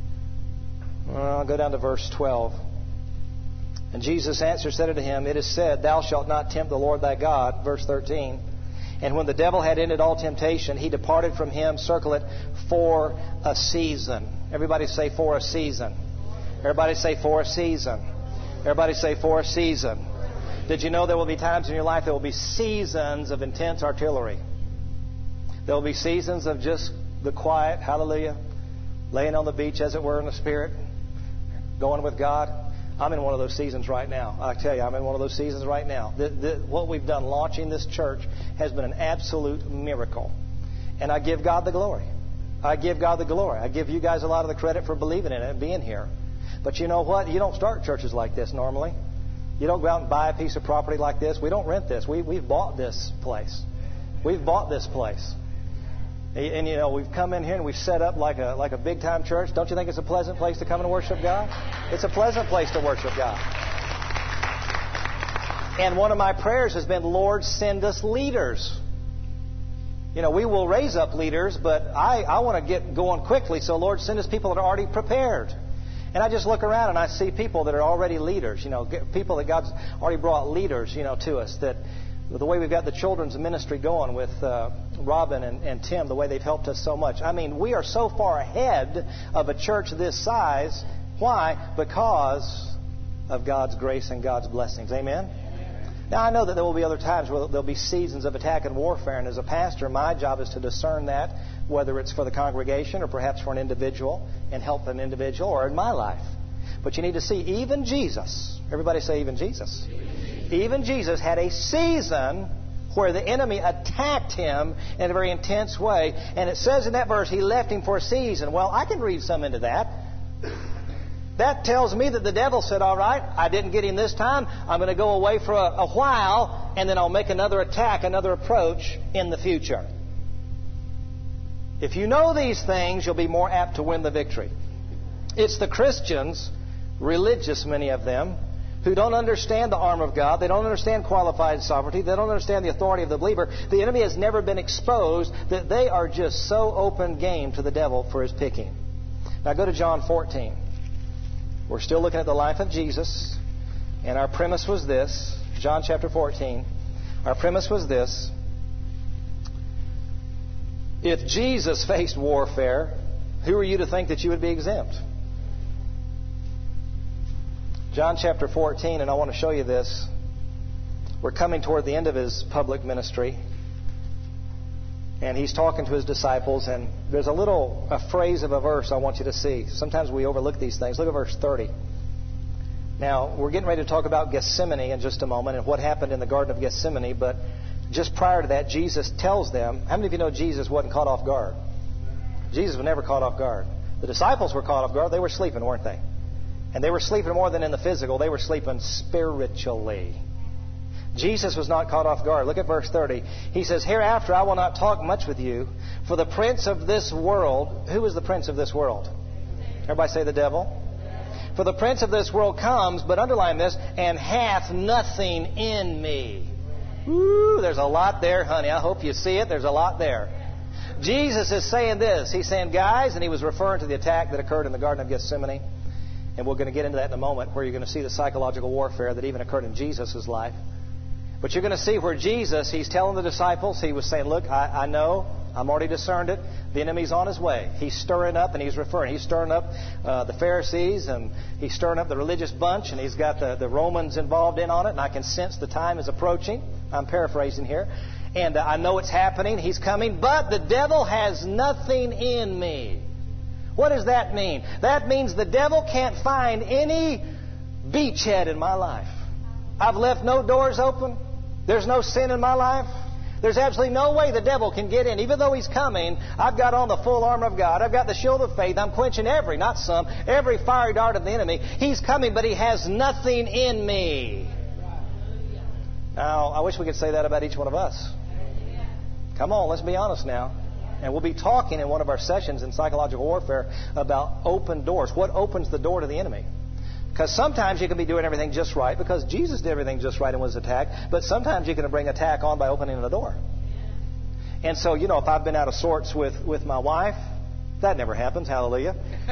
12. And Jesus answered, said unto him, it is said, thou shalt not tempt the Lord thy God. Verse 13. And when the devil had ended all temptation, he departed from him, circle it, for a season. Everybody say, for a season. Everybody say, for a season. Everybody say, for a season. Did you know there will be times in your life there will be seasons of intense artillery? There will be seasons of just the quiet, hallelujah, laying on the beach, as it were, in the Spirit, going with God. I'm in one of those seasons right now. I tell you, I'm in one of those seasons right now. What we've done launching this church has been an absolute miracle. And I give God the glory. I give God the glory. I give you guys a lot of the credit for believing in it and being here. But you know what? You don't start churches like this normally. You don't go out and buy a piece of property like this. We don't rent this. We've bought this place. We've bought this place. And we've come in here and we've set up like a big time church. Don't you think it's a pleasant place to come and worship God? It's a pleasant place to worship God. And one of my prayers has been, Lord, send us leaders. We will raise up leaders, but I want to get going quickly. So Lord, send us people that are already prepared. And I just look around and I see people that are already leaders, people that God's already brought leaders, to us. That the way we've got the children's ministry going with Robin and Tim, the way they've helped us so much. I mean, we are so far ahead of a church this size. Why? Because of God's grace and God's blessings. Amen? Now, I know that there will be other times where there'll be seasons of attack and warfare, and as a pastor, my job is to discern that, whether it's for the congregation or perhaps for an individual, and help an individual, or in my life. But you need to see, even Jesus, everybody say even Jesus. Even Jesus had a season where the enemy attacked him in a very intense way, and it says in that verse, he left him for a season. Well, I can read some into that. That tells me that the devil said, all right, I didn't get him this time. I'm going to go away for a while, and then I'll make another attack, another approach in the future. If you know these things, you'll be more apt to win the victory. It's the Christians, religious many of them, who don't understand the armor of God. They don't understand qualified sovereignty. They don't understand the authority of the believer. The enemy has never been exposed, that they are just so open game to the devil for his picking. Now go to John 14. We're still looking at the life of Jesus, and our premise was this. John chapter 14. Our premise was this. If Jesus faced warfare, who are you to think that you would be exempt? John chapter 14, and I want to show you this. We're coming toward the end of his public ministry, and he's talking to his disciples, and there's a phrase of a verse I want you to see. Sometimes we overlook these things. Look at verse 30. Now, we're getting ready to talk about Gethsemane in just a moment and what happened in the Garden of Gethsemane, but just prior to that, Jesus tells them, how many of you know Jesus wasn't caught off guard? Jesus was never caught off guard. The disciples were caught off guard. They were sleeping, weren't they? And they were sleeping more than in the physical. They were sleeping spiritually. Jesus was not caught off guard. Look at verse 30. He says, hereafter I will not talk much with you, for the prince of this world... Who is the prince of this world? Everybody say the devil. For the prince of this world comes, but underline this, and hath nothing in me. Ooh, there's a lot there, honey. I hope you see it. There's a lot there. Jesus is saying this. He's saying, guys, and he was referring to the attack that occurred in the Garden of Gethsemane. And we're going to get into that in a moment, where you're going to see the psychological warfare that even occurred in Jesus' life. But you're going to see where Jesus, he's telling the disciples, he was saying, look, I know, I'm already discerned it. The enemy's on his way. He's stirring up, and he's stirring up the Pharisees, and he's stirring up the religious bunch, and he's got the Romans involved in on it, and I can sense the time is approaching. I'm paraphrasing here. And I know it's happening. He's coming. But the devil has nothing in me. What does that mean? That means the devil can't find any beachhead in my life. I've left no doors open. There's no sin in my life. There's absolutely no way the devil can get in. Even though he's coming, I've got on the full armor of God. I've got the shield of faith. I'm quenching every fiery dart of the enemy. He's coming, but he has nothing in me. Now, I wish we could say that about each one of us. Come on, let's be honest now. And we'll be talking in one of our sessions in psychological warfare about open doors. What opens the door to the enemy? Because sometimes you can be doing everything just right, because Jesus did everything just right and was attacked. But sometimes you can bring attack on by opening the door. And so, if I've been out of sorts with my wife, that never happens. Hallelujah.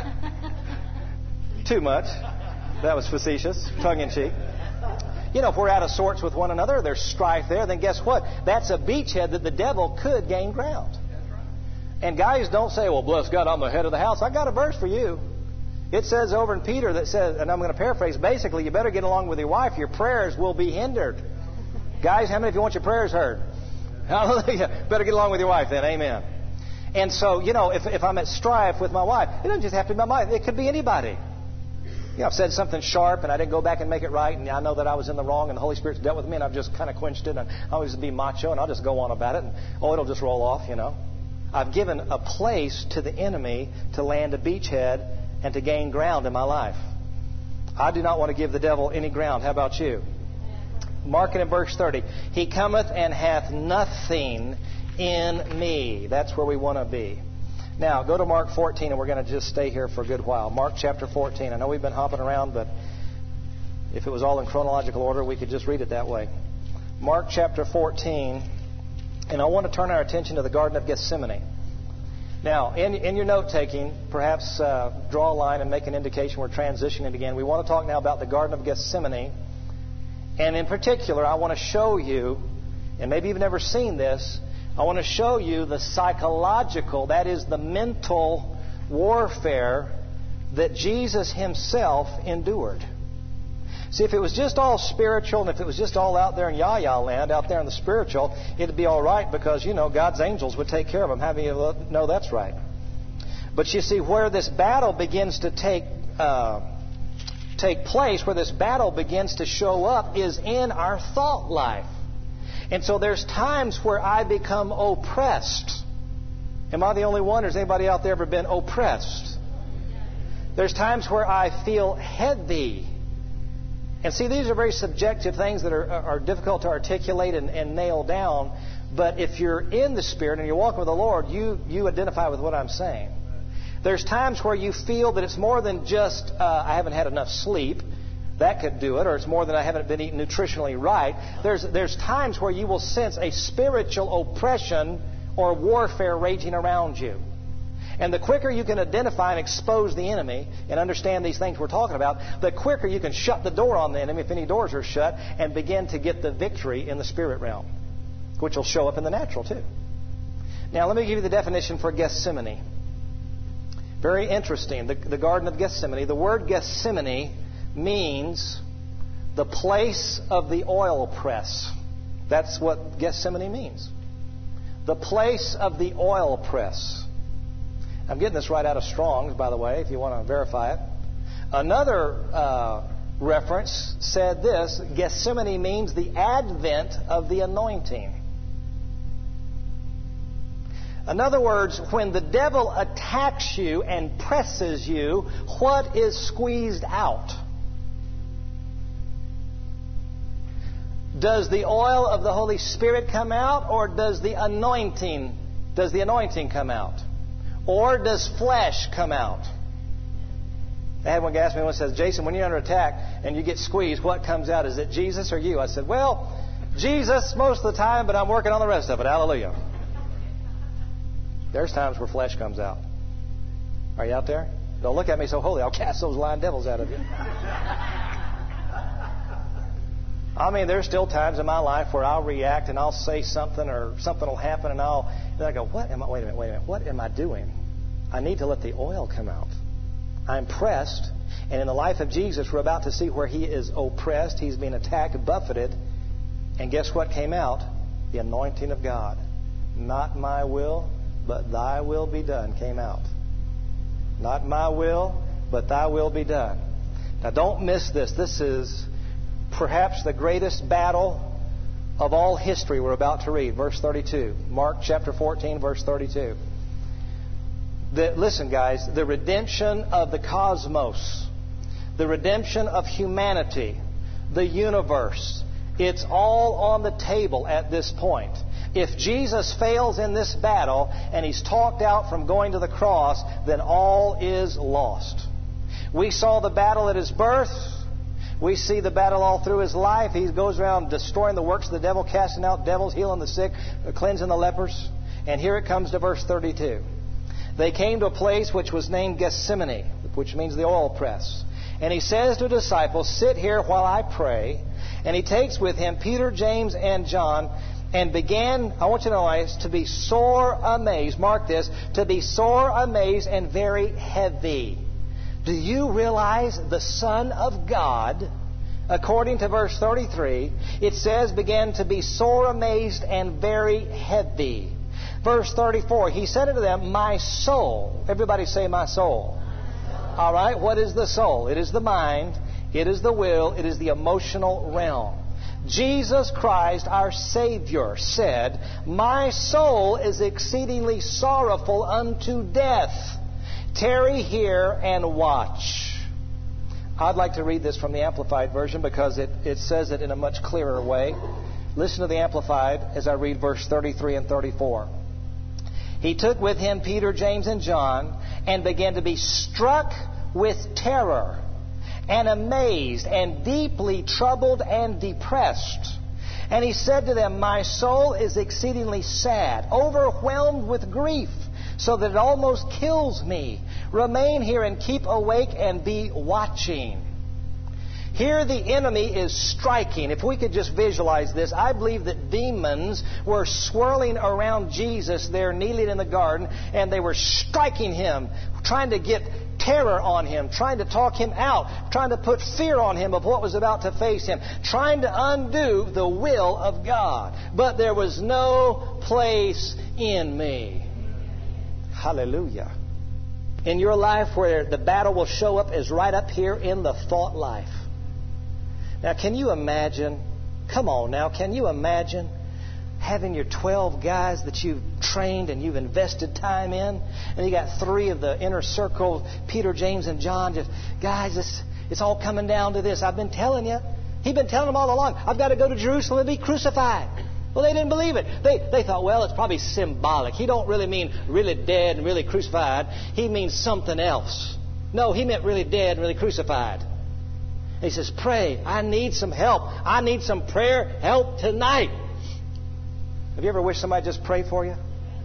Too much. That was facetious, tongue in cheek. If we're out of sorts with one another, there's strife there, then guess what? That's a beachhead that the devil could gain ground. And guys, don't say, well, bless God, I'm the head of the house. I got a verse for you. It says over in Peter that says, and I'm going to paraphrase, basically, you better get along with your wife. Your prayers will be hindered. Guys, how many of you want your prayers heard? Hallelujah. Better get along with your wife then. Amen. And so, if I'm at strife with my wife, it doesn't just have to be my wife. It could be anybody. I've said something sharp and I didn't go back and make it right, and I know that I was in the wrong, and the Holy Spirit's dealt with me, and I've just kind of quenched it, and I always be macho, and I'll just go on about it, and it'll just roll off, I've given a place to the enemy to land a beachhead and to gain ground in my life. I do not want to give the devil any ground. How about you? Mark it in verse 30. He cometh and hath nothing in me. That's where we want to be. Now, go to Mark 14, and we're going to just stay here for a good while. Mark chapter 14. I know we've been hopping around, but if it was all in chronological order, we could just read it that way. Mark chapter 14, and I want to turn our attention to the Garden of Gethsemane. Now, in your note-taking, perhaps draw a line and make an indication we're transitioning again. We want to talk now about the Garden of Gethsemane. And in particular, I want to show you, and maybe you've never seen this, I want to show you the psychological, that is the mental warfare that Jesus himself endured. See, if it was just all spiritual and if it was just all out there in Yah-Yah land, out there in the spiritual, it'd be all right because, God's angels would take care of them. How many of you know that's right? But you see, where this battle begins to take place, where this battle begins to show up, is in our thought life. And so there's times where I become oppressed. Am I the only one, or has anybody out there ever been oppressed? There's times where I feel heavy. And see, these are very subjective things that are difficult to articulate and nail down. But if you're in the Spirit and you're walking with the Lord, you identify with what I'm saying. There's times where you feel that it's more than just, I haven't had enough sleep. That could do it. Or it's more than I haven't been eating nutritionally right. There's times where you will sense a spiritual oppression or warfare raging around you. And the quicker you can identify and expose the enemy and understand these things we're talking about, the quicker you can shut the door on the enemy, if any doors are shut, and begin to get the victory in the spirit realm, which will show up in the natural too. Now, let me give you the definition for Gethsemane. Very interesting. The Garden of Gethsemane. The word Gethsemane means the place of the oil press. That's what Gethsemane means. The place of the oil press. I'm getting this right out of Strong's, by the way, if you want to verify it. Another reference said this: Gethsemane means the advent of the anointing. In other words, when the devil attacks you and presses you, what is squeezed out? Does the oil of the Holy Spirit come out, or does the anointing come out? Or does flesh come out? I had one guy ask me once, says, Jason, when you're under attack and you get squeezed, what comes out? Is it Jesus or you? I said, well, Jesus most of the time, but I'm working on the rest of it. Hallelujah. There's times where flesh comes out. Are you out there? Don't look at me so holy. I'll cast those lying devils out of you. I mean, there's still times in my life where I'll react and I'll say something, or something will happen, and then I go, wait a minute, what am I doing? I need to let the oil come out. I'm pressed, and in the life of Jesus, we're about to see where he is oppressed, he's being attacked, buffeted, and guess what came out? The anointing of God. Not my will, but thy will be done came out. Not my will, but thy will be done. Now don't miss this. This is perhaps the greatest battle of all history we're about to read. Verse 32. Mark chapter 14, verse 32. Listen, guys. The redemption of the cosmos. The redemption of humanity. The universe. It's all on the table at this point. If Jesus fails in this battle and he's talked out from going to the cross, then all is lost. We saw the battle at his birth. We see the battle all through his life. He goes around destroying the works of the devil, casting out devils, healing the sick, cleansing the lepers. And here it comes to verse 32. They came to a place which was named Gethsemane, which means the oil press. And he says to the disciples, sit here while I pray. And he takes with him Peter, James, and John, and began, I want you to know, to be sore amazed. Mark this, to be sore amazed and very heavy. Do you realize the Son of God, according to verse 33, it says began to be sore amazed and very heavy. Verse 34, he said unto them, my soul. Everybody say, my soul. All right, what is the soul? It is the mind, it is the will, it is the emotional realm. Jesus Christ, our Savior, said, my soul is exceedingly sorrowful unto death. Tarry here and watch. I'd like to read this from the Amplified Version because it says it in a much clearer way. Listen to the Amplified as I read verse 33 and 34. He took with him Peter, James, and John and began to be struck with terror and amazed and deeply troubled and depressed. And he said to them, my soul is exceedingly sad, overwhelmed with grief, so that it almost kills me. Remain here and keep awake and be watching. Here the enemy is striking. If we could just visualize this, I believe that demons were swirling around Jesus there, kneeling in the garden, and they were striking Him, trying to get terror on Him, trying to talk Him out, trying to put fear on Him of what was about to face Him, trying to undo the will of God. But there was no place in me. Hallelujah. In your life, where the battle will show up is right up here in the thought life. Now, can you imagine, come on now, can you imagine having your 12 guys that you've trained and you've invested time in, and you got 3 of the inner circle, Peter, James, and John, just, guys, it's all coming down to this. I've been telling you. He'd been telling them all along, I've got to go to Jerusalem and be crucified. Well, they didn't believe it. They thought, well, it's probably symbolic. He don't really mean really dead and really crucified. He means something else. No, he meant really dead and really crucified. He says, pray. I need some help. I need some prayer help tonight. Have you ever wished somebody just pray for you?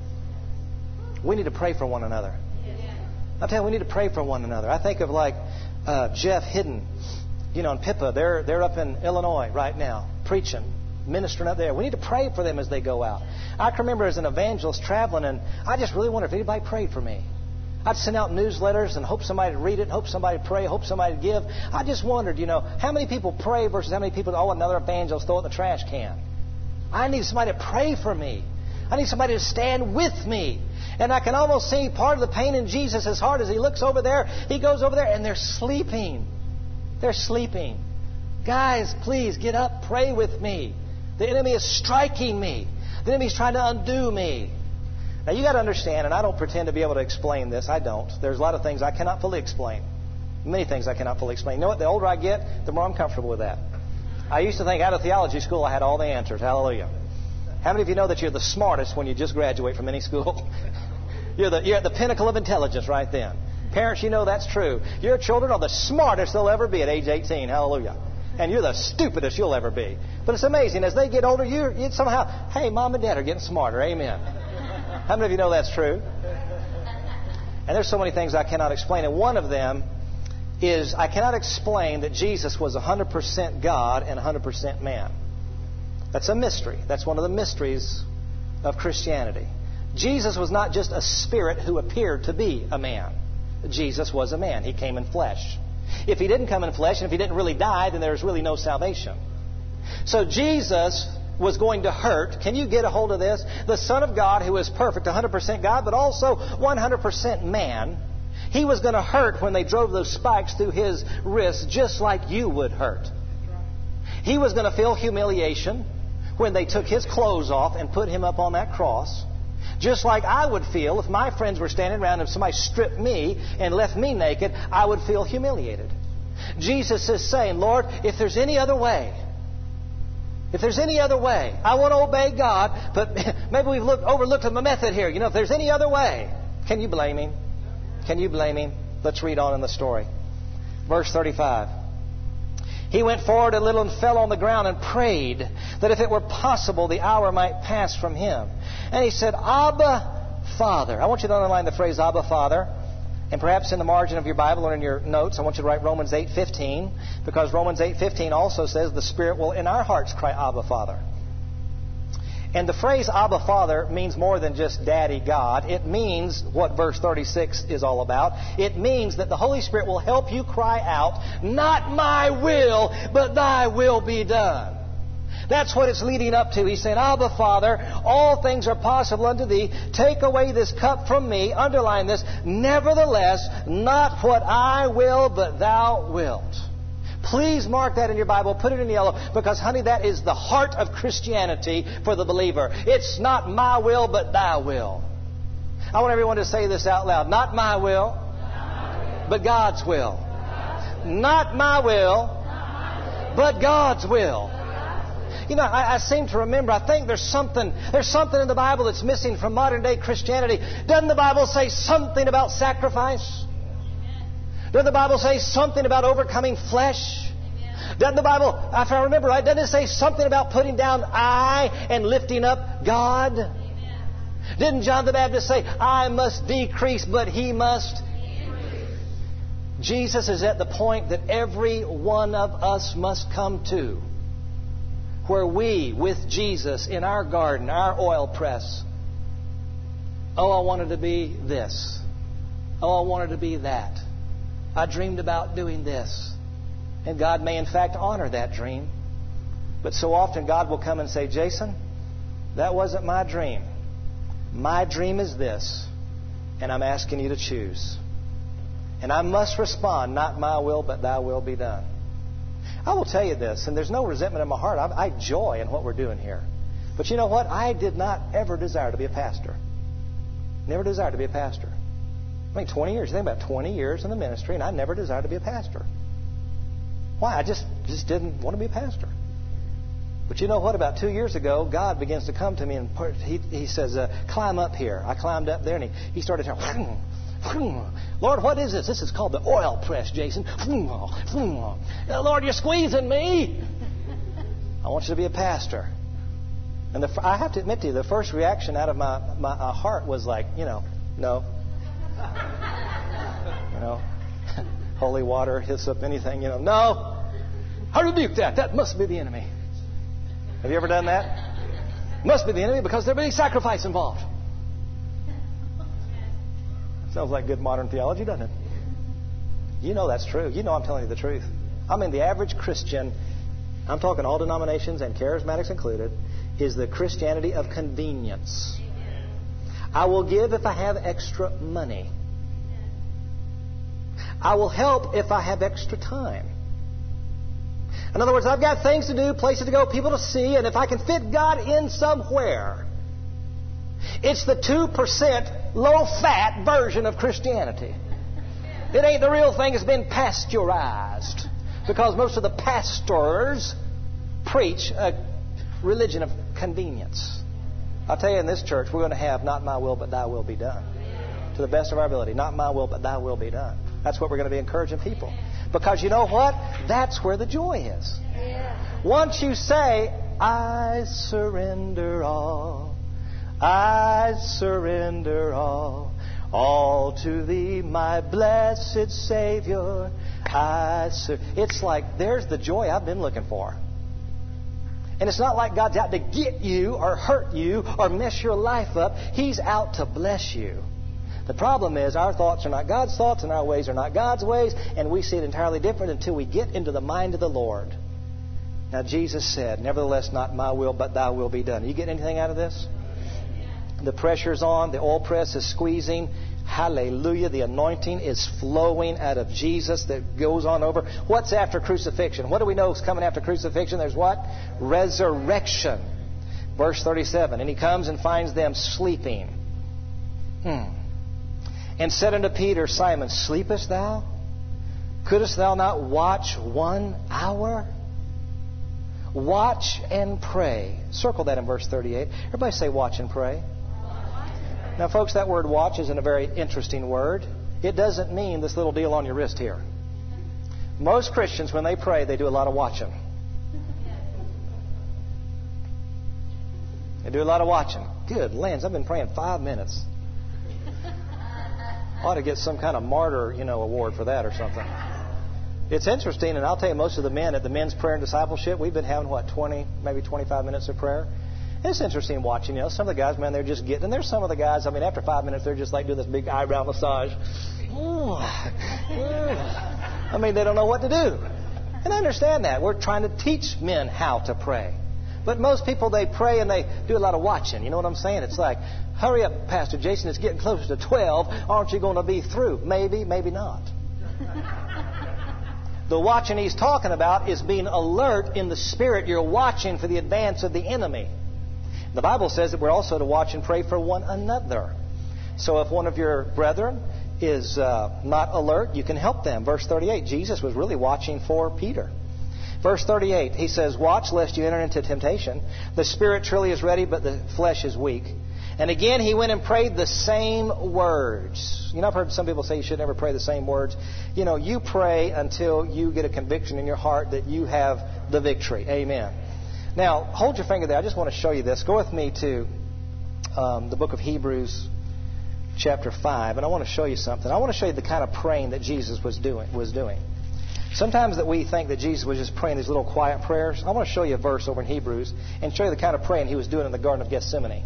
We need to pray for one another. I'll tell you, we need to pray for one another. I think of like Jeff Hidden, and Pippa. They're up in Illinois right now, preaching, ministering up there. We need to pray for them as they go out. I can remember as an evangelist traveling, and I just really wondered if anybody prayed for me. I'd send out newsletters and hope somebody would read it, hope somebody would pray, hope somebody would give. I just wondered, how many people pray versus how many people, another evangelist, throw it in the trash can. I need somebody to pray for me. I need somebody to stand with me. And I can almost see part of the pain in Jesus' heart as He looks over there. He goes over there and they're sleeping. They're sleeping. Guys, please get up, pray with me. The enemy is striking me. The enemy is trying to undo me. Now, you got to understand, and I don't pretend to be able to explain this. I don't. There's a lot of things I cannot fully explain. Many things I cannot fully explain. You know what? The older I get, the more I'm comfortable with that. I used to think out of theology school I had all the answers. Hallelujah. How many of you know that you're the smartest when you just graduate from any school? You're at the pinnacle of intelligence right then. Parents, you know that's true. Your children are the smartest they'll ever be at age 18. Hallelujah. And you're the stupidest you'll ever be. But it's amazing. As they get older, you somehow, hey, Mom and Dad are getting smarter. Amen. How many of you know that's true? And there's so many things I cannot explain. And one of them is I cannot explain that Jesus was 100% God and 100% man. That's a mystery. That's one of the mysteries of Christianity. Jesus was not just a spirit who appeared to be a man. Jesus was a man. He came in flesh. If He didn't come in flesh and if He didn't really die, then there's really no salvation. So Jesus was going to hurt. Can you get a hold of this? The Son of God, who is perfect, 100% God, but also 100% man. He was going to hurt when they drove those spikes through His wrists, just like you would hurt. He was going to feel humiliation when they took His clothes off and put Him up on that cross. Just like I would feel if my friends were standing around and if somebody stripped me and left me naked, I would feel humiliated. Jesus is saying, Lord, if there's any other way, I want to obey God, but maybe we've overlooked a method here. If there's any other way, can you blame Him? Can you blame Him? Let's read on in the story. Verse 35. He went forward a little and fell on the ground and prayed that if it were possible, the hour might pass from him. And he said, Abba, Father. I want you to underline the phrase Abba, Father. And perhaps in the margin of your Bible or in your notes, I want you to write Romans 8:15, because Romans 8:15 also says the Spirit will in our hearts cry, Abba, Father. And the phrase Abba, Father means more than just Daddy God. It means what verse 36 is all about. It means that the Holy Spirit will help you cry out, not my will, but Thy will be done. That's what it's leading up to. He's saying, Abba, Father, all things are possible unto Thee. Take away this cup from me. Underline this. Nevertheless, not what I will, but Thou wilt. Please mark that in your Bible. Put it in yellow, because, honey, that is the heart of Christianity for the believer. It's not my will, but Thy will. I want everyone to say this out loud. Not my will, but God's will. Not my will, but God's will. I seem to remember, I think there's something in the Bible that's missing from modern day Christianity. Doesn't the Bible say something about sacrifice? Doesn't the Bible say something about overcoming flesh? Doesn't the Bible, if I remember right, doesn't it say something about putting down I and lifting up God? Didn't John the Baptist say, I must decrease, but He must increase? Jesus is at the point that every one of us must come to, where we, with Jesus in our garden, our oil press, oh, I wanted to be this. Oh, I wanted to be that. I dreamed about doing this. And God may in fact honor that dream. But so often God will come and say, Jason, that wasn't my dream. My dream is this. And I'm asking you to choose. And I must respond, not my will, but thy will be done. I will tell you this, and there's no resentment in my heart. I joy in what we're doing here. But you know what? I did not ever desire to be a pastor. Never desired to be a pastor. I mean, 20 years. You think about 20 years in the ministry, and I never desired to be a pastor. Why? I just didn't want to be a pastor. But you know what? About 2 years ago, God begins to come to me, and He says, climb up here. I climbed up there, and He started to... Lord, what is this? This is called the oil press, Jason. Lord, you're squeezing me. I want you to be a pastor. And I have to admit to you, the first reaction out of my heart was like, no. Holy water, hyssop, anything, no. I rebuke that. That must be the enemy. Have you ever done that? Must be the enemy because there'll be sacrifice involved. Sounds like good modern theology, doesn't it? You know that's true. You know I'm telling you the truth. I mean, the average Christian, I'm talking all denominations and charismatics included, is the Christianity of convenience. I will give if I have extra money. I will help if I have extra time. In other words, I've got things to do, places to go, people to see, and if I can fit God in somewhere, it's the 2% low-fat version of Christianity. It ain't the real thing. It's been pasteurized. Because most of the pastors preach a religion of convenience. I'll tell you, in this church, we're going to have not my will, but thy will be done. To the best of our ability. Not my will, but thy will be done. That's what we're going to be encouraging people. Because you know what? That's where the joy is. Once you say, I surrender all. I surrender all to Thee, my blessed Savior. It's like, there's the joy I've been looking for. And it's not like God's out to get you or hurt you or mess your life up. He's out to bless you. The problem is our thoughts are not God's thoughts and our ways are not God's ways, and we see it entirely different until we get into the mind of the Lord. Now Jesus said, nevertheless, not my will, but thy will be done. You get anything out of this? The pressure's on. The oil press is squeezing. Hallelujah. The anointing is flowing out of Jesus that goes on over. What's after crucifixion? What do we know is coming after crucifixion? There's what? Resurrection. Verse 37. And He comes and finds them sleeping. And said unto Peter, Simon, sleepest thou? Couldst thou not watch 1 hour? Watch and pray. Circle that in verse 38. Everybody say watch and pray. Now, folks, that word watch isn't a very interesting word. It doesn't mean this little deal on your wrist here. Most Christians, when they pray, they do a lot of watching. They do a lot of watching. Good lands, I've been praying 5 minutes. Ought to get some kind of martyr, award for that or something. It's interesting, and I'll tell you, most of the men at the men's prayer and discipleship, we've been having, 20, maybe 25 minutes of prayer. It's interesting watching, some of the guys, man, they're just getting, and there's some of the guys, after 5 minutes, they're just like doing this big eyebrow massage. They don't know what to do. And I understand that. We're trying to teach men how to pray. But most people, they pray and they do a lot of watching. You know what I'm saying? It's like, hurry up, Pastor Jason, it's getting closer to 12. Aren't you going to be through? Maybe, maybe not. The watching he's talking about is being alert in the spirit. You're watching for the advance of the enemy. The Bible says that we're also to watch and pray for one another. So if one of your brethren is not alert, you can help them. Verse 38, Jesus was really watching for Peter. Verse 38, he says, watch lest you enter into temptation. The spirit truly is ready, but the flesh is weak. And again, he went and prayed the same words. I've heard some people say you should never pray the same words. You pray until you get a conviction in your heart that you have the victory. Amen. Now, hold your finger there. I just want to show you this. Go with me to the book of Hebrews, chapter 5, and I want to show you something. I want to show you the kind of praying that Jesus was doing. Sometimes that we think that Jesus was just praying these little quiet prayers. I want to show you a verse over in Hebrews and show you the kind of praying he was doing in the Garden of Gethsemane.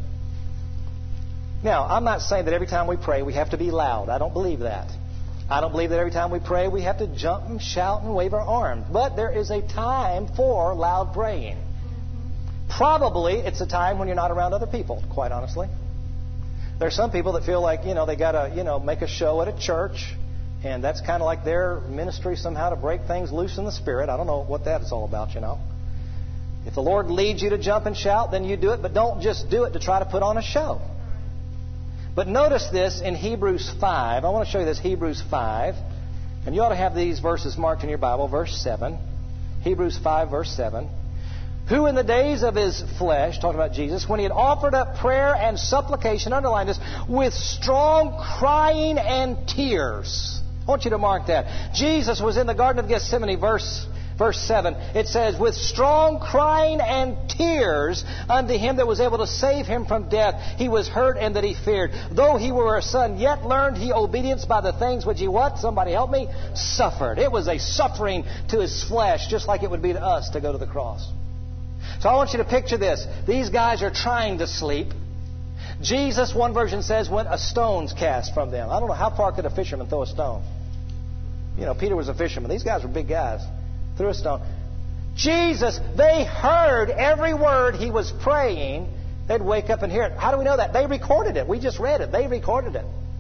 Now, I'm not saying that every time we pray we have to be loud. I don't believe that. I don't believe that every time we pray we have to jump and shout and wave our arms. But there is a time for loud praying. Probably it's a time when you're not around other people, quite honestly. There's some people that feel like, they got to, make a show at a church. And that's kind of like their ministry somehow to break things loose in the Spirit. I don't know what that is all about, If the Lord leads you to jump and shout, then you do it. But don't just do it to try to put on a show. But notice this in Hebrews 5. I want to show you this, Hebrews 5. And you ought to have these verses marked in your Bible. Verse 7. Hebrews 5, verse 7. Who in the days of his flesh, talking about Jesus, when he had offered up prayer and supplication, underline this, with strong crying and tears. I want you to mark that. Jesus was in the Garden of Gethsemane, verse 7. It says, with strong crying and tears unto him that was able to save him from death. He was hurt and that he feared. Though he were a son, yet learned he obedience by the things which he what? Somebody help me? Suffered. It was a suffering to his flesh, just like it would be to us to go to the cross. So I want you to picture this. These guys are trying to sleep. Jesus, one version says, when a stone's cast from them. I don't know, how far could a fisherman throw a stone? Peter was a fisherman. These guys were big guys. Threw a stone. Jesus, they heard every word he was praying. They'd wake up and hear it. How do we know that? They recorded it. We just read it. They recorded it.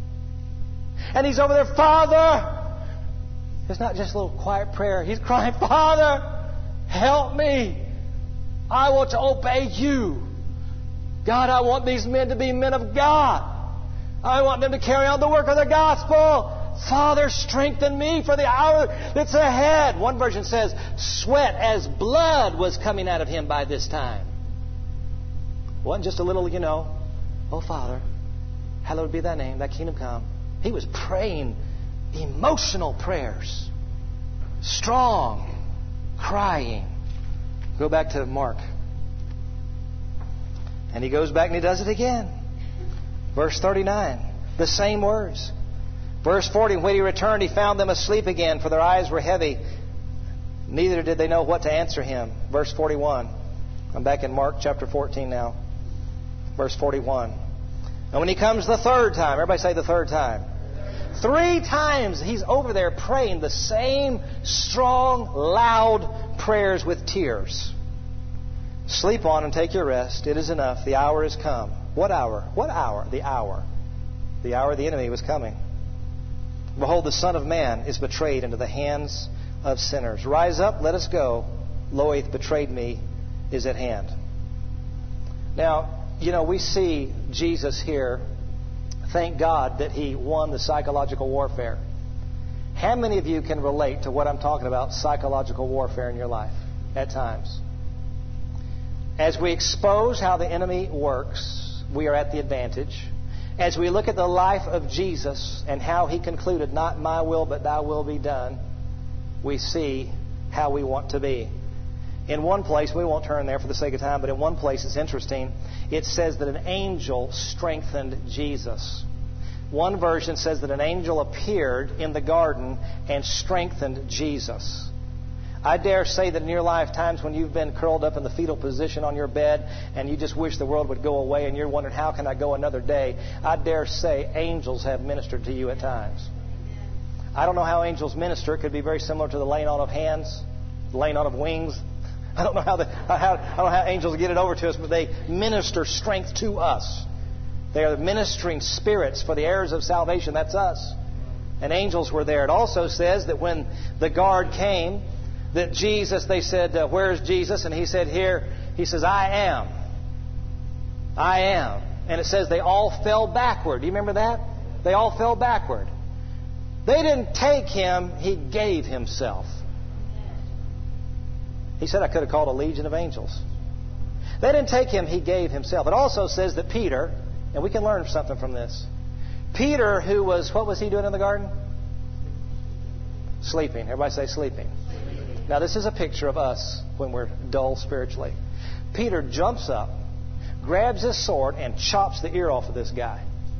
And he's over there, Father. It's not just a little quiet prayer. He's crying, Father, help me. I want to obey you. God, I want these men to be men of God. I want them to carry on the work of the gospel. Father, strengthen me for the hour that's ahead. One version says, sweat as blood was coming out of him by this time. It wasn't just a little, oh Father, hallowed be thy name, thy kingdom come. He was praying emotional prayers. Strong, crying. Go back to Mark. And he goes back and he does it again. Verse 39. The same words. Verse 40. When he returned, he found them asleep again, for their eyes were heavy. Neither did they know what to answer him. Verse 41. I'm back in Mark chapter 14 now. Verse 41. And when he comes the third time, everybody say the third time. 3 times he's over there praying the same strong, loud prayers with tears. Sleep on and take your rest. It is enough. The hour is come. What hour? What hour? The hour. The hour of the enemy was coming. Behold, the Son of Man is betrayed into the hands of sinners. Rise up, let us go. Lo, he hath betrayed me, is at hand. Now, we see Jesus here. Thank God that he won the psychological warfare. How many of you can relate to what I'm talking about, psychological warfare in your life at times? As we expose how the enemy works, we are at the advantage. As we look at the life of Jesus and how he concluded, not my will but thy will be done, we see how we want to be. In one place, we won't turn there for the sake of time, but in one place it's interesting. It says that an angel strengthened Jesus. One version says that an angel appeared in the garden and strengthened Jesus. I dare say that in your life, times when you've been curled up in the fetal position on your bed and you just wish the world would go away and you're wondering, how can I go another day? I dare say angels have ministered to you at times. I don't know how angels minister. It could be very similar to the laying on of hands, the laying on of wings. I don't know how angels get it over to us, but they minister strength to us. They are ministering spirits for the heirs of salvation. That's us. And angels were there. It also says that when the guard came, that Jesus, they said, where is Jesus? And he said, here. He says, I am. I am. And it says they all fell backward. Do you remember that? They all fell backward. They didn't take him. He gave himself. He said, I could have called a legion of angels. They didn't take him. He gave himself. It also says that Peter, and we can learn something from this. Peter, who was, what was he doing in the garden? Sleeping. Everybody say sleeping. Now, this is a picture of us when we're dull spiritually. Peter jumps up, grabs his sword and chops the ear off of this guy.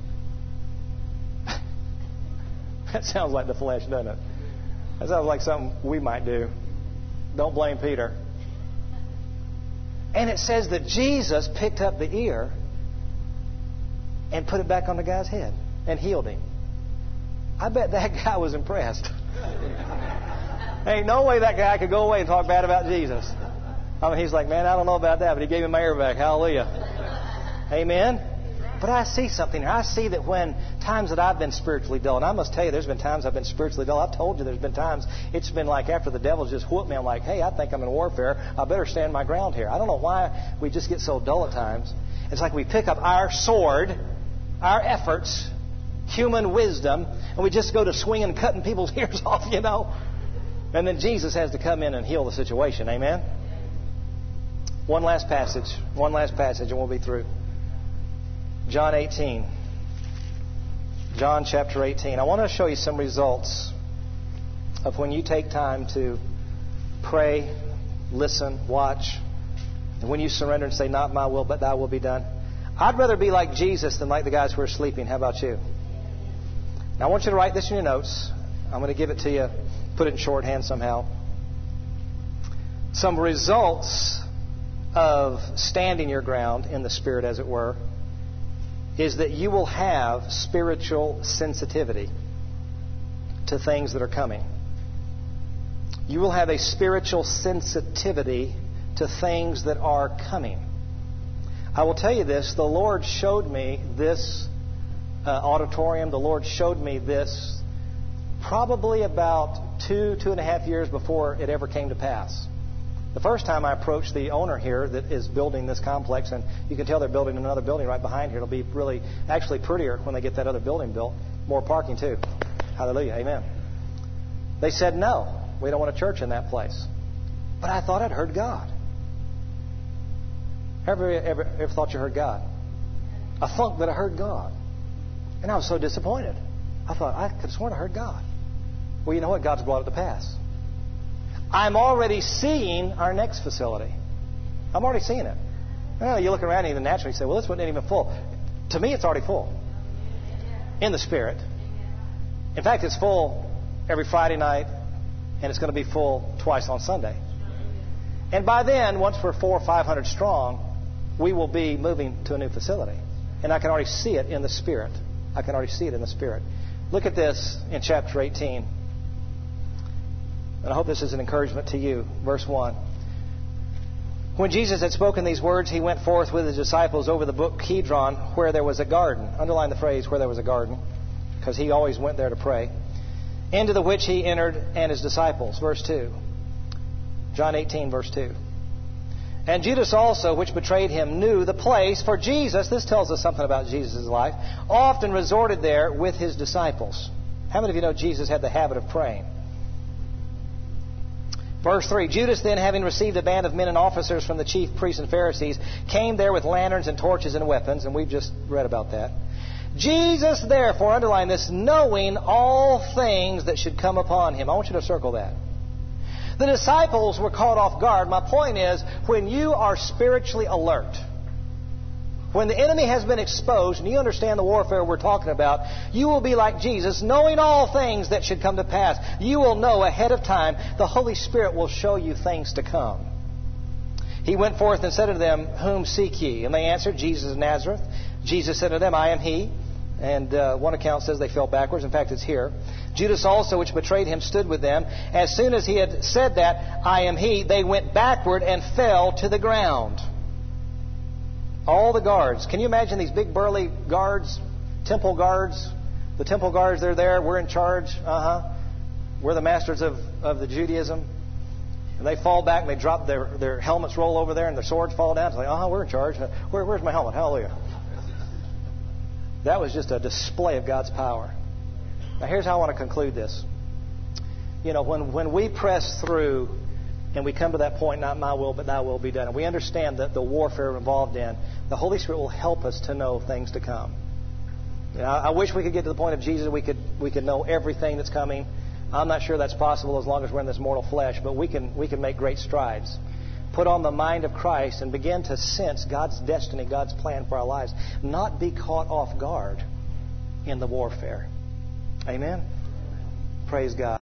That sounds like the flesh, doesn't it? That sounds like something we might do. Don't blame Peter. And it says that Jesus picked up the ear and put it back on the guy's head and healed him. I bet that guy was impressed. Ain't no way that guy could go away and talk bad about Jesus. I mean, he's like, man, I don't know about that, but he gave him my ear back. Hallelujah. Amen? But I see something here. I see that when times that I've been spiritually dull, and I must tell you, there's been times I've been spiritually dull. I've told you there's been times it's been like after the devil's just whooped me, I'm like, hey, I think I'm in warfare. I better stand my ground here. I don't know why we just get so dull at times. It's like we pick up our sword, our efforts, human wisdom, and we just go to swinging and cutting people's ears off, you know. And then Jesus has to come in and heal the situation. Amen? One last passage, and we'll be through. John 18. John chapter 18. I want to show you some results of when you take time to pray, listen, watch, and when you surrender and say, not my will, but thy will be done. I'd rather be like Jesus than like the guys who are sleeping. How about you? Now I want you to write this in your notes. I'm going to give it to you, put it in shorthand somehow. Some results of standing your ground in the Spirit, as it were, is that you will have spiritual sensitivity to things that are coming. You will have a spiritual sensitivity to things that are coming. I will tell you this, the Lord showed me this auditorium, the Lord showed me this probably about 2.5 years before it ever came to pass. The first time I approached the owner here that is building this complex, and you can tell they're building another building right behind here. It'll be really, actually prettier when they get that other building built. More parking too. Hallelujah. Amen. They said, no, we don't want a church in that place. But I thought I'd heard God. Ever thought you heard God? I thought that I heard God. And I was so disappointed. I thought, I could have sworn I heard God. Well, you know what? God's brought it to pass. I'm already seeing our next facility. I'm already seeing it. You look around even naturally and say, well, this wasn't even full. To me, it's already full. In the Spirit. In fact, it's full every Friday night, and it's going to be full twice on Sunday. And by then, once we're 400 or 500 strong, we will be moving to a new facility. And I can already see it in the Spirit. I can already see it in the Spirit. Look at this in chapter 18. And I hope this is an encouragement to you. Verse 1. When Jesus had spoken these words, he went forth with his disciples over the brook Kidron, where there was a garden. Underline the phrase, where there was a garden, because he always went there to pray. Into the which he entered, and his disciples. Verse 2. John 18, verse 2. And Judas also, which betrayed him, knew the place, for Jesus, this tells us something about Jesus' life, often resorted there with his disciples. How many of you know Jesus had the habit of praying? Verse 3, Judas then, having received a band of men and officers from the chief priests and Pharisees, came there with lanterns and torches and weapons, and we've just read about that. Jesus, therefore, underline this, knowing all things that should come upon him. I want you to circle that. The disciples were caught off guard. My point is, when you are spiritually alert, when the enemy has been exposed, and you understand the warfare we're talking about, you will be like Jesus, knowing all things that should come to pass. You will know ahead of time. The Holy Spirit will show you things to come. He went forth and said unto them, Whom seek ye? And they answered, Jesus of Nazareth. Jesus said to them, I am he. And one account says they fell backwards. In fact, it's here. Judas also, which betrayed him, stood with them. As soon as he had said that, I am he, they went backward and fell to the ground. All the guards. Can you imagine these big burly guards, temple guards? The temple guards, they're there. We're in charge. We're the masters of the Judaism. And they fall back and they drop their helmets, roll over there, and their swords fall down. It's like, we're in charge. Where's my helmet? Hallelujah. That was just a display of God's power. Now here's how I want to conclude this. You know, when we press through and we come to that point, not my will, but thy will be done, and we understand that the warfare we're involved in, the Holy Spirit will help us to know things to come. You know, I wish we could get to the point of Jesus. We could know everything that's coming. I'm not sure that's possible as long as we're in this mortal flesh, but we can make great strides. put on the mind of Christ and begin to sense God's destiny, God's plan for our lives. Not be caught off guard in the warfare. Amen? Praise God.